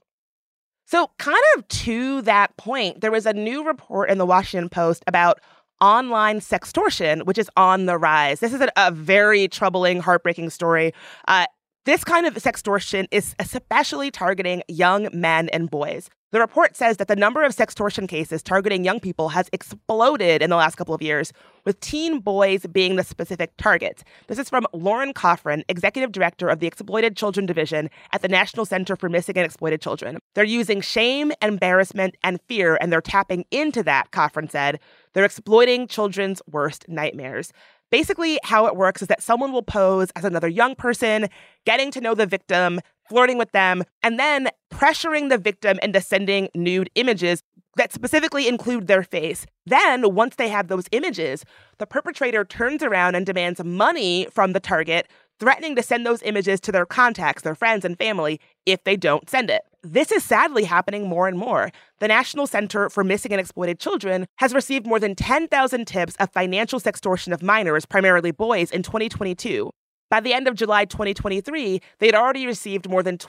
So kind of to that point, there was a new report in the Washington Post about online sextortion, which is on the rise. This is a very troubling, heartbreaking story. This kind of sextortion is especially targeting young men and boys. The report says that the number of sextortion cases targeting young people has exploded in the last couple of years, with teen boys being the specific targets. This is from Lauren Coffrin, Executive Director of the Exploited Children Division at the National Center for Missing and Exploited Children. They're using shame, embarrassment, and fear, and they're tapping into that, Coffrin said. They're exploiting children's worst nightmares. Basically, how it works is that someone will pose as another young person, getting to know the victim, flirting with them, and then pressuring the victim into sending nude images that specifically include their face. Then, once they have those images, the perpetrator turns around and demands money from the target, threatening to send those images to their contacts, their friends and family, if they don't send it. This is sadly happening more and more. The National Center for Missing and Exploited Children has received more than 10,000 tips of financial sextortion of minors, primarily boys, in 2022. By the end of July 2023, they had already received more than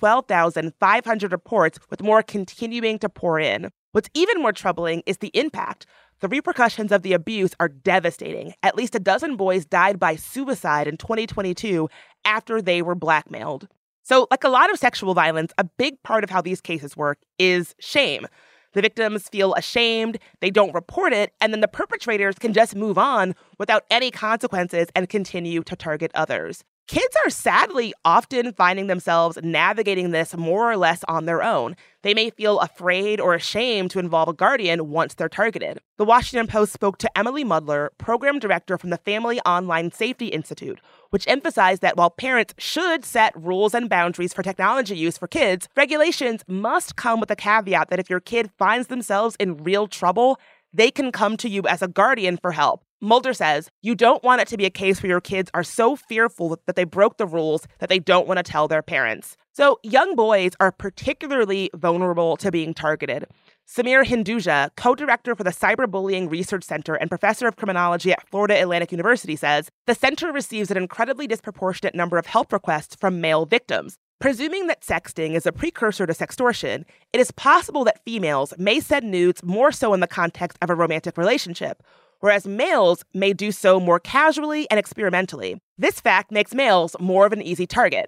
12,500 reports, with more continuing to pour in. What's even more troubling is the impact. The repercussions of the abuse are devastating. At least a dozen boys died by suicide in 2022 after they were blackmailed. So, like a lot of sexual violence, a big part of how these cases work is shame. The victims feel ashamed, they don't report it, and then the perpetrators can just move on without any consequences and continue to target others. Kids are sadly often finding themselves navigating this more or less on their own. They may feel afraid or ashamed to involve a guardian once they're targeted. The Washington Post spoke to Emily Mudler, program director from the Family Online Safety Institute, which emphasized that while parents should set rules and boundaries for technology use for kids, regulations must come with a caveat that if your kid finds themselves in real trouble, they can come to you as a guardian for help. Mulder says, you don't want it to be a case where your kids are so fearful that they broke the rules that they don't want to tell their parents. So young boys are particularly vulnerable to being targeted. Samir Hinduja, co-director for the Cyberbullying Research Center and professor of criminology at Florida Atlantic University, says the center receives an incredibly disproportionate number of help requests from male victims. Presuming that sexting is a precursor to sextortion, it is possible that females may send nudes more so in the context of a romantic relationship, whereas males may do so more casually and experimentally. This fact makes males more of an easy target.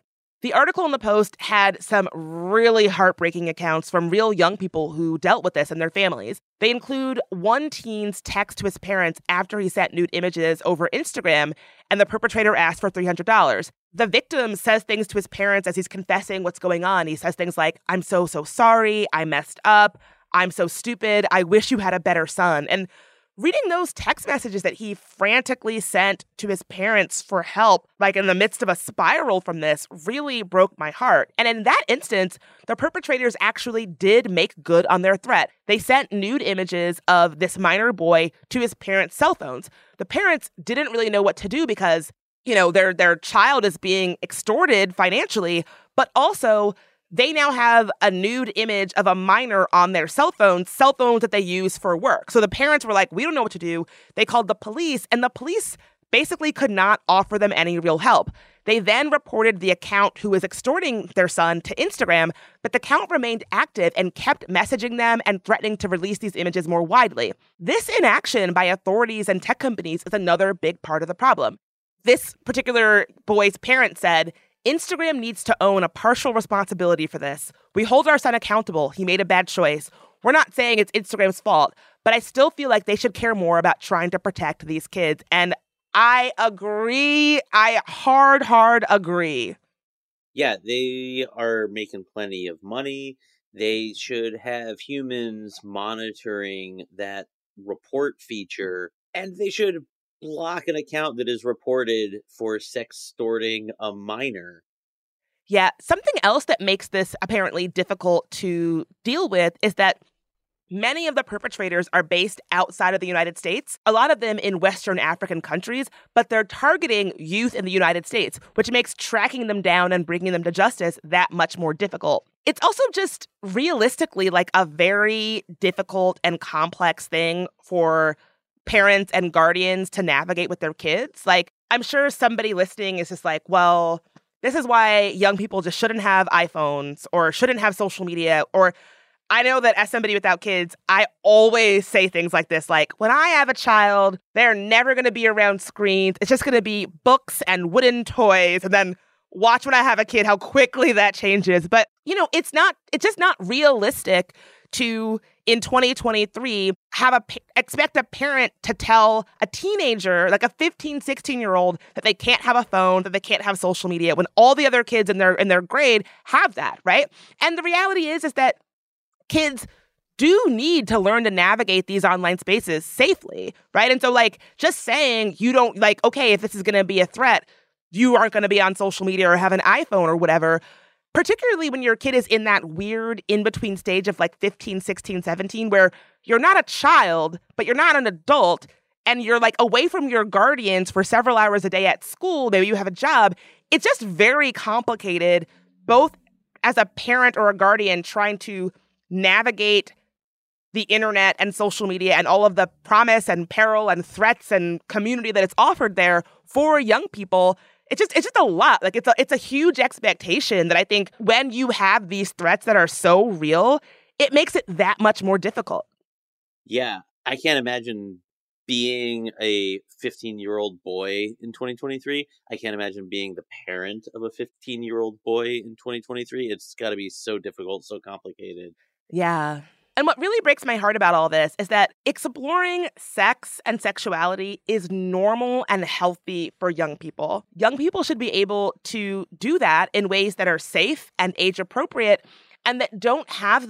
The article in the Post had some really heartbreaking accounts from real young people who dealt with this and their families. They include one teen's text to his parents after he sent nude images over Instagram, and the perpetrator asked for $300. The victim says things to his parents as he's confessing what's going on. He says things like, "I'm so sorry. I messed up. I'm so stupid. I wish you had a better son." And reading those text messages that he frantically sent to his parents for help, like in the midst of a spiral from this, really broke my heart. And in that instance, the perpetrators actually did make good on their threat. They sent nude images of this minor boy to his parents' cell phones. The parents didn't really know what to do because, their child is being extorted financially, but also they now have a nude image of a minor on their cell phones that they use for work. So the parents were like, we don't know what to do. They called the police, and the police basically could not offer them any real help. They then reported the account who was extorting their son to Instagram, but the account remained active and kept messaging them and threatening to release these images more widely. This inaction by authorities and tech companies is another big part of the problem. This particular boy's parent said, "Instagram needs to own a partial responsibility for this. We hold our son accountable. He made a bad choice. We're not saying it's Instagram's fault, but I still feel like they should care more about trying to protect these kids." And I agree. I hard agree. Yeah, they are making plenty of money. They should have humans monitoring that report feature, and they should block an account that is reported for sextorting a minor. Yeah, something else that makes this apparently difficult to deal with is that many of the perpetrators are based outside of the United States, a lot of them in Western African countries, but they're targeting youth in the United States, which makes tracking them down and bringing them to justice that much more difficult. It's also just realistically like a very difficult and complex thing for parents and guardians to navigate with their kids. Like, I'm sure somebody listening is just like, well, this is why young people just shouldn't have iPhones or shouldn't have social media. Or I know that as somebody without kids, I always say things like this, like, when I have a child, they're never going to be around screens. It's just going to be books and wooden toys. And then watch when I have a kid, how quickly that changes. But, it's just not realistic to, in 2023, expect a parent to tell a teenager, like a 15, 16-year-old, that they can't have a phone, that they can't have social media, when all the other kids in their grade have that, right? And the reality is that kids do need to learn to navigate these online spaces safely, right? And so, just saying you don't, okay, if this is going to be a threat, you aren't going to be on social media or have an iPhone or whatever, particularly when your kid is in that weird in-between stage of 15, 16, 17, where you're not a child, but you're not an adult, and you're away from your guardians for several hours a day at school, maybe you have a job. It's just very complicated, both as a parent or a guardian trying to navigate the internet and social media and all of the promise and peril and threats and community that it's offered there for young people. It's just a lot. It's a huge expectation that I think when you have these threats that are so real, it makes it that much more difficult. Yeah, I can't imagine being a 15-year-old boy in 2023. I can't imagine being the parent of a 15-year-old boy in 2023. It's got to be so difficult, so complicated. Yeah. And what really breaks my heart about all this is that exploring sex and sexuality is normal and healthy for young people. Young people should be able to do that in ways that are safe and age appropriate, and that don't have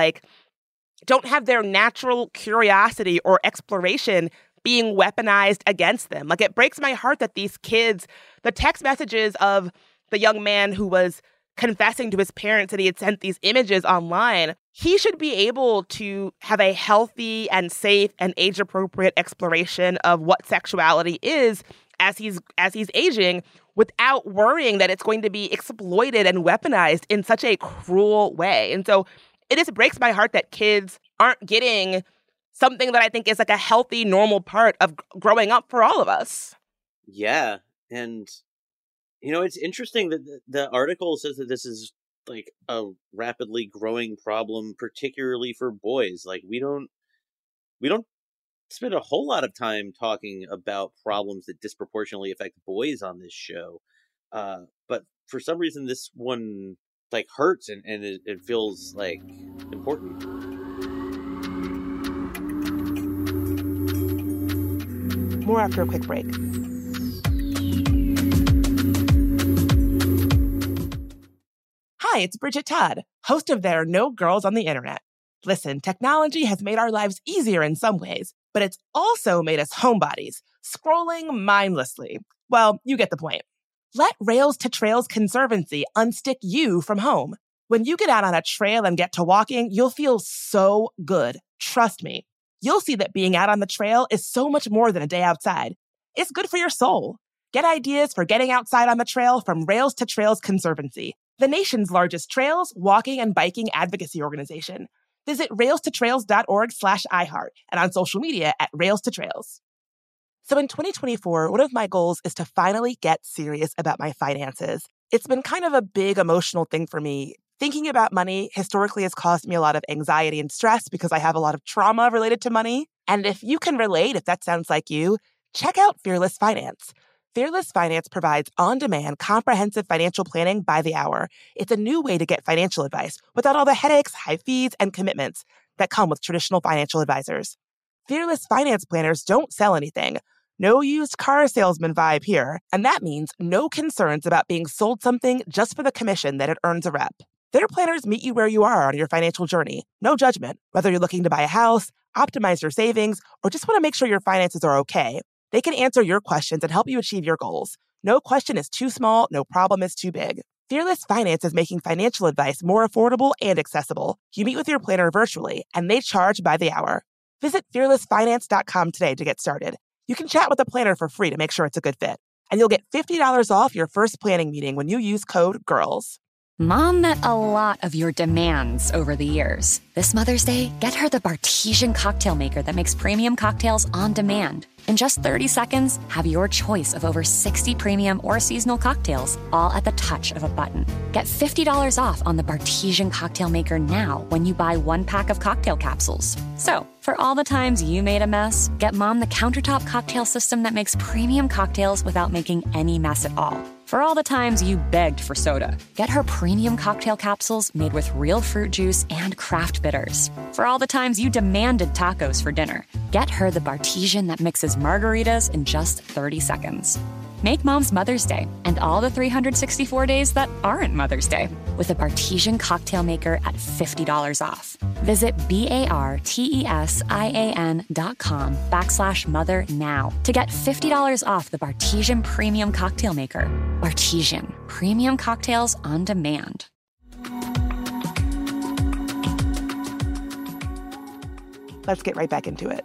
their natural curiosity or exploration being weaponized against them. It breaks my heart that these kids, the text messages of the young man who was confessing to his parents that he had sent these images online, he should be able to have a healthy and safe and age-appropriate exploration of what sexuality is as he's aging, without worrying that it's going to be exploited and weaponized in such a cruel way. And so it just breaks my heart that kids aren't getting something that I think is a healthy, normal part of growing up for all of us. Yeah, and it's interesting that the article says that this is a rapidly growing problem, particularly for boys. We don't spend a whole lot of time talking about problems that disproportionately affect boys on this show. But for some reason this one like hurts and it feels like important. More after a quick break. Hi, it's Bridget Todd, host of There Are No Girls on the Internet. Listen, technology has made our lives easier in some ways, but it's also made us homebodies, scrolling mindlessly. Well, you get the point. Let Rails to Trails Conservancy unstick you from home. When you get out on a trail and get to walking, you'll feel so good. Trust me. You'll see that being out on the trail is so much more than a day outside. It's good for your soul. Get ideas for getting outside on the trail from Rails to Trails Conservancy, the nation's largest trails, walking, and biking advocacy organization. Visit railstotrails.org/iHeart and on social media at Rails to Trails. So in 2024, one of my goals is to finally get serious about my finances. It's been kind of a big emotional thing for me. Thinking about money historically has caused me a lot of anxiety and stress because I have a lot of trauma related to money. And if you can relate, if that sounds like you, check out Fearless Finance. Fearless Finance provides on-demand, comprehensive financial planning by the hour. It's a new way to get financial advice without all the headaches, high fees, and commitments that come with traditional financial advisors. Fearless Finance planners don't sell anything. No used car salesman vibe here. And that means no concerns about being sold something just for the commission that it earns a rep. Their planners meet you where you are on your financial journey. No judgment. Whether you're looking to buy a house, optimize your savings, or just want to make sure your finances are okay, they can answer your questions and help you achieve your goals. No question is too small, no problem is too big. Fearless Finance is making financial advice more affordable and accessible. You meet with your planner virtually, and they charge by the hour. Visit fearlessfinance.com today to get started. You can chat with a planner for free to make sure it's a good fit. And you'll get $50 off your first planning meeting when you use code GIRLS. Mom met a lot of your demands over the years. This Mother's Day, get her the Bartesian cocktail maker that makes premium cocktails on demand. In just 30 seconds, have your choice of over 60 premium or seasonal cocktails, all at the touch of a button. Get $50 off on the Bartesian cocktail maker now when you buy 1 pack of cocktail capsules. So, for all the times you made a mess, get Mom the countertop cocktail system that makes premium cocktails without making any mess at all. For all the times you begged for soda, get her premium cocktail capsules made with real fruit juice and craft bitters. For all the times you demanded tacos for dinner, get her the Bartesian that mixes margaritas in just 30 seconds. Make Mom's Mother's Day and all the 364 days that aren't Mother's Day with a Bartesian cocktail maker at $50 off. Visit BARTESIAN.com/mother now to get $50 off the Bartesian Premium Cocktail Maker. Bartesian, premium cocktails on demand. Let's get right back into it.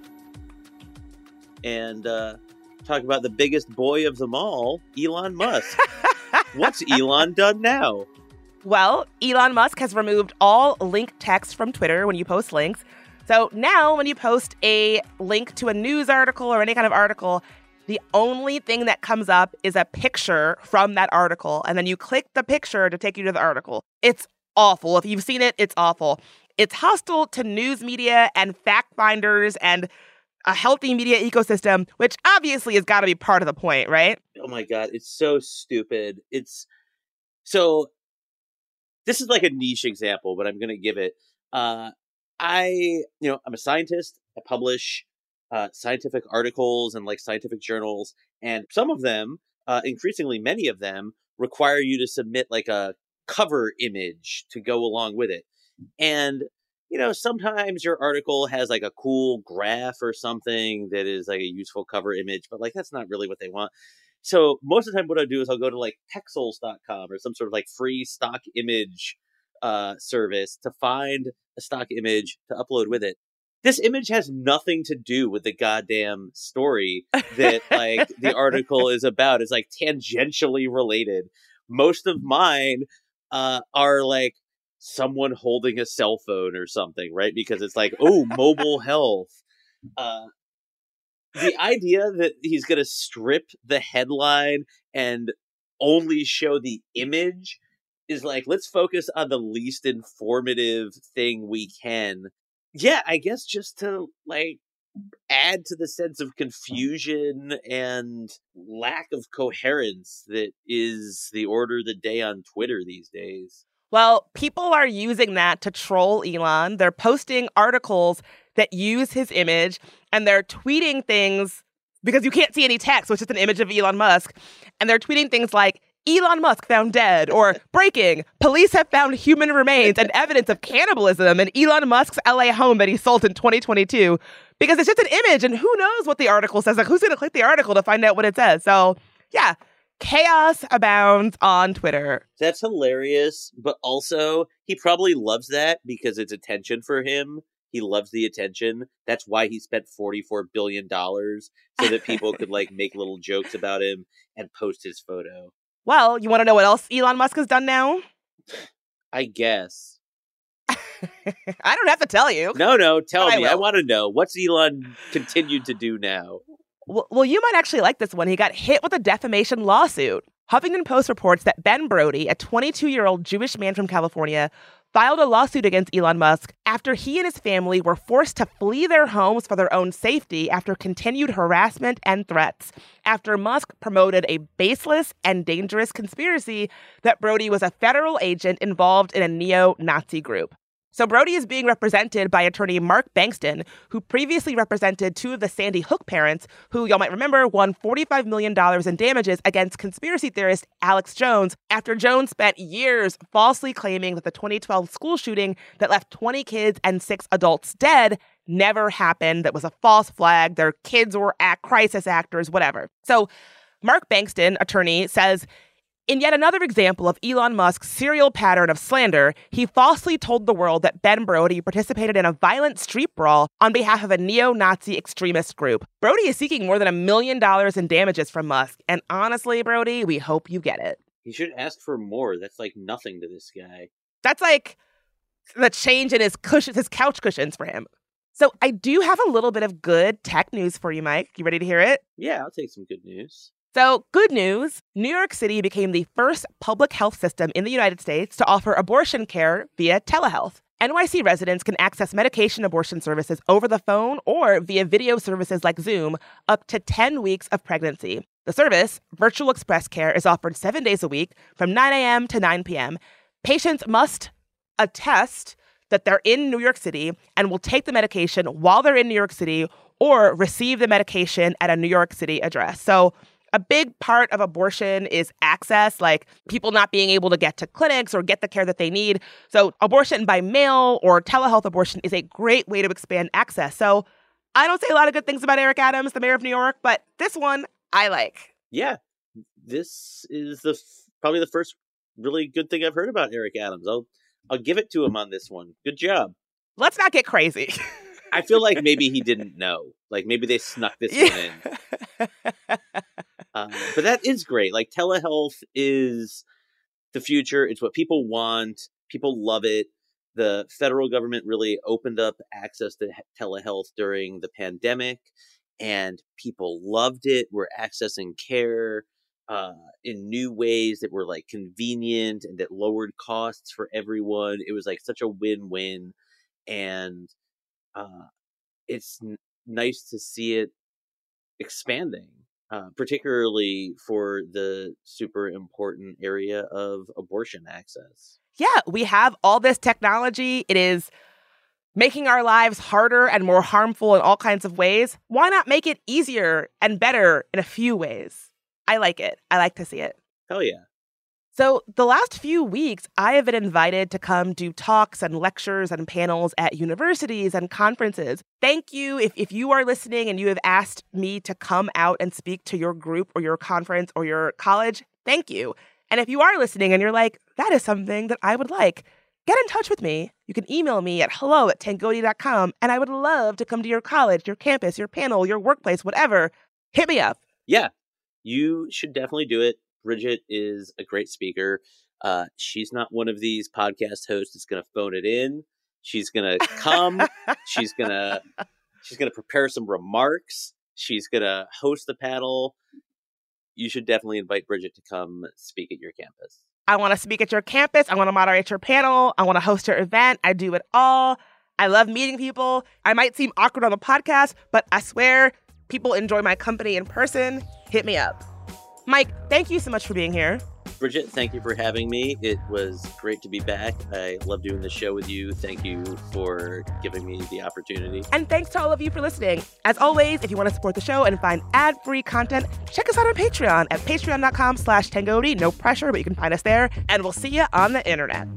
And talk about the biggest boy of them all, Elon Musk. What's Elon done now? Well, Elon Musk has removed all link text from Twitter when you post links. So now when you post a link to a news article or any kind of article, the only thing that comes up is a picture from that article. And then you click the picture to take you to the article. It's awful. If you've seen it, it's awful. It's hostile to news media and fact finders and a healthy media ecosystem, which obviously has got to be part of the point, right? Oh my God, it's so stupid. This is like a niche example, but I'm going to give it. I'm a scientist. I publish scientific articles and like scientific journals, and some of them, increasingly many of them, require you to submit like a cover image to go along with it. And sometimes your article has like a cool graph or something that is like a useful cover image, but like that's not really what they want. So most of the time what I do is I'll go to like Pexels.com or some sort of like free stock image service to find a stock image to upload with it. This image has nothing to do with the goddamn story that like the article is about. It's like tangentially related. Most of mine are like someone holding a cell phone or something, right? Because it's like, oh, mobile health. The idea that he's going to strip the headline and only show the image is like, let's focus on the least informative thing we can. Yeah, I guess just to like add to the sense of confusion and lack of coherence that is the order of the day on Twitter these days. Well, people are using that to troll Elon. They're posting articles that use his image, and they're tweeting things because you can't see any text, so it's just an image of Elon Musk. And they're tweeting things like, Elon Musk found dead, or breaking, police have found human remains and evidence of cannibalism in Elon Musk's LA home that he sold in 2022. Because it's just an image, and who knows what the article says? Like, who's going to click the article to find out what it says? So, yeah. Chaos abounds on Twitter. That's hilarious, but also he probably loves that because it's attention for him. He loves the attention. That's why he spent $44 billion so that people could like make little jokes about him and post his photo. Well, you want to know what else Elon Musk has done now? I guess. I don't have to tell you. No, tell me. I want to know. What's Elon continued to do now? Well, you might actually like this one. He got hit with a defamation lawsuit. Huffington Post reports that Ben Brody, a 22-year-old Jewish man from California, filed a lawsuit against Elon Musk after he and his family were forced to flee their homes for their own safety after continued harassment and threats, after Musk promoted a baseless and dangerous conspiracy that Brody was a federal agent involved in a neo-Nazi group. So Brody is being represented by attorney Mark Bankston, who previously represented two of the Sandy Hook parents, who y'all might remember won $45 million in damages against conspiracy theorist Alex Jones after Jones spent years falsely claiming that the 2012 school shooting that left 20 kids and 6 adults dead never happened. That was a false flag. Their kids were crisis actors, whatever. So Mark Bankston, attorney, says, in yet another example of Elon Musk's serial pattern of slander, he falsely told the world that Ben Brody participated in a violent street brawl on behalf of a neo-Nazi extremist group. Brody is seeking more than $1 million in damages from Musk. And honestly, Brody, we hope you get it. He should ask for more. That's like nothing to this guy. That's like the change in his couch cushions for him. So I do have a little bit of good tech news for you, Mike. You ready to hear it? Yeah, I'll take some good news. So, good news, New York City became the first public health system in the United States to offer abortion care via telehealth. NYC residents can access medication abortion services over the phone or via video services like Zoom up to 10 weeks of pregnancy. The service, Virtual Express Care, is offered 7 days a week from 9 a.m. to 9 p.m. Patients must attest that they're in New York City and will take the medication while they're in New York City or receive the medication at a New York City address. So, a big part of abortion is access, like people not being able to get to clinics or get the care that they need. So abortion by mail or telehealth abortion is a great way to expand access. So I don't say a lot of good things about Eric Adams, the mayor of New York, but this one I like. Yeah, this is probably the first really good thing I've heard about Eric Adams. I'll give it to him on this one. Good job. Let's not get crazy. I feel like maybe he didn't know. Like maybe they snuck this one in. But that is great. Like telehealth is the future. It's what people want. People love it. The federal government really opened up access to telehealth during the pandemic, and people loved it. We're accessing care in new ways that were like convenient and that lowered costs for everyone. It was like such a win-win, and it's nice to see it expanding. Particularly for the super important area of abortion access. Yeah, we have all this technology. It is making our lives harder and more harmful in all kinds of ways. Why not make it easier and better in a few ways? I like it. I like to see it. Hell yeah. So the last few weeks, I have been invited to come do talks and lectures and panels at universities and conferences. Thank you. If you are listening and you have asked me to come out and speak to your group or your conference or your college, thank you. And if you are listening and you're like, that is something that I would like, get in touch with me. You can email me at hello@tangoti.com, and I would love to come to your college, your campus, your panel, your workplace, whatever. Hit me up. Yeah, you should definitely do it. Bridget is a great speaker. She's not one of these podcast hosts that's going to phone it in. She's going to come. She's going to prepare some remarks. She's going to host the panel. You should definitely invite Bridget to come speak at your campus. I want to speak at your campus. I want to moderate your panel. I want to host your event. I do it all. I love meeting people. I might seem awkward on the podcast, but I swear people enjoy my company in person. Hit me up. Mike, thank you so much for being here. Bridget, thank you for having me. It was great to be back. I love doing the show with you. Thank you for giving me the opportunity. And thanks to all of you for listening. As always, if you want to support the show and find ad-free content, check us out on Patreon at patreon.com/Tangoti. No pressure, but you can find us there. And we'll see you on the internet.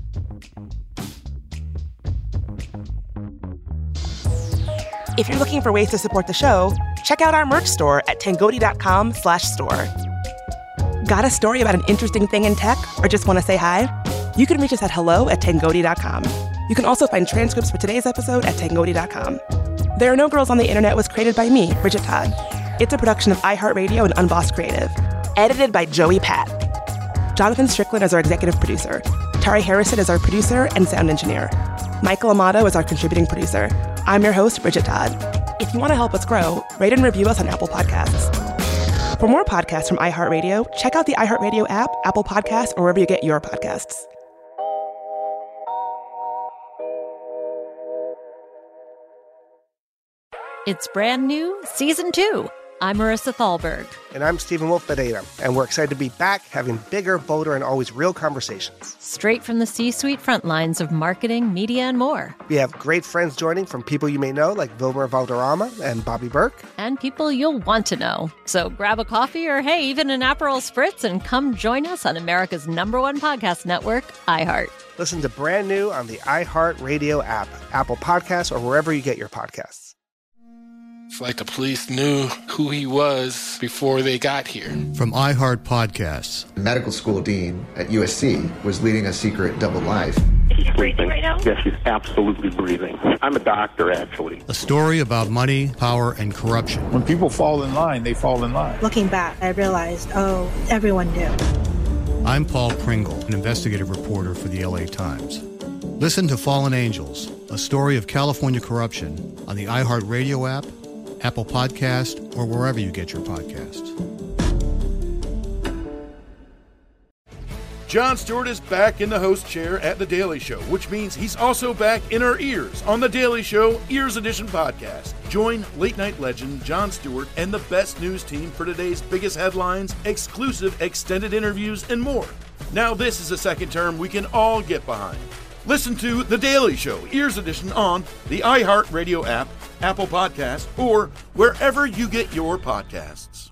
If you're looking for ways to support the show, check out our merch store at tangoti.com/store. Got a story about an interesting thing in tech or just want to say hi? You can reach us at hello@tangoti.com. You can also find transcripts for today's episode at tangoti.com. There Are No Girls on the Internet was created by me, Bridget Todd. It's a production of iHeartRadio and Unbossed Creative. Edited by Joey Pat. Jonathan Strickland is our executive producer. Tari Harrison is our producer and sound engineer. Michael Amato is our contributing producer. I'm your host, Bridget Todd. If you want to help us grow, rate and review us on Apple Podcasts. For more podcasts from iHeartRadio, check out the iHeartRadio app, Apple Podcasts, or wherever you get your podcasts. It's brand new, Season 2. I'm Marissa Thalberg. And I'm Stephen Wolf Pereira, and we're excited to be back having bigger, bolder, and always real conversations. Straight from the C-suite front lines of marketing, media, and more. We have great friends joining from people you may know, like Vilmer Valderrama and Bobby Burke. And people you'll want to know. So grab a coffee or, hey, even an Aperol Spritz and come join us on America's #1 podcast network, iHeart. Listen to Brand New on the iHeartRadio app, Apple Podcasts, or wherever you get your podcasts. It's like the police knew who he was before they got here. From iHeart Podcasts. The medical school dean at USC was leading a secret double life. Is he breathing right now? Yes, he's absolutely breathing. I'm a doctor, actually. A story about money, power, and corruption. When people fall in line, they fall in line. Looking back, I realized, everyone knew. I'm Paul Pringle, an investigative reporter for the LA Times. Listen to Fallen Angels, a story of California corruption on the iHeartRadio app, Apple Podcast, or wherever you get your podcasts. Jon Stewart is back in the host chair at The Daily Show, which means he's also back in our ears on The Daily Show Ears Edition podcast. Join late-night legend Jon Stewart and the best news team for today's biggest headlines, exclusive extended interviews, and more. Now this is a second term we can all get behind. Listen to The Daily Show Ears Edition on the iHeartRadio app, Apple Podcasts, or wherever you get your podcasts.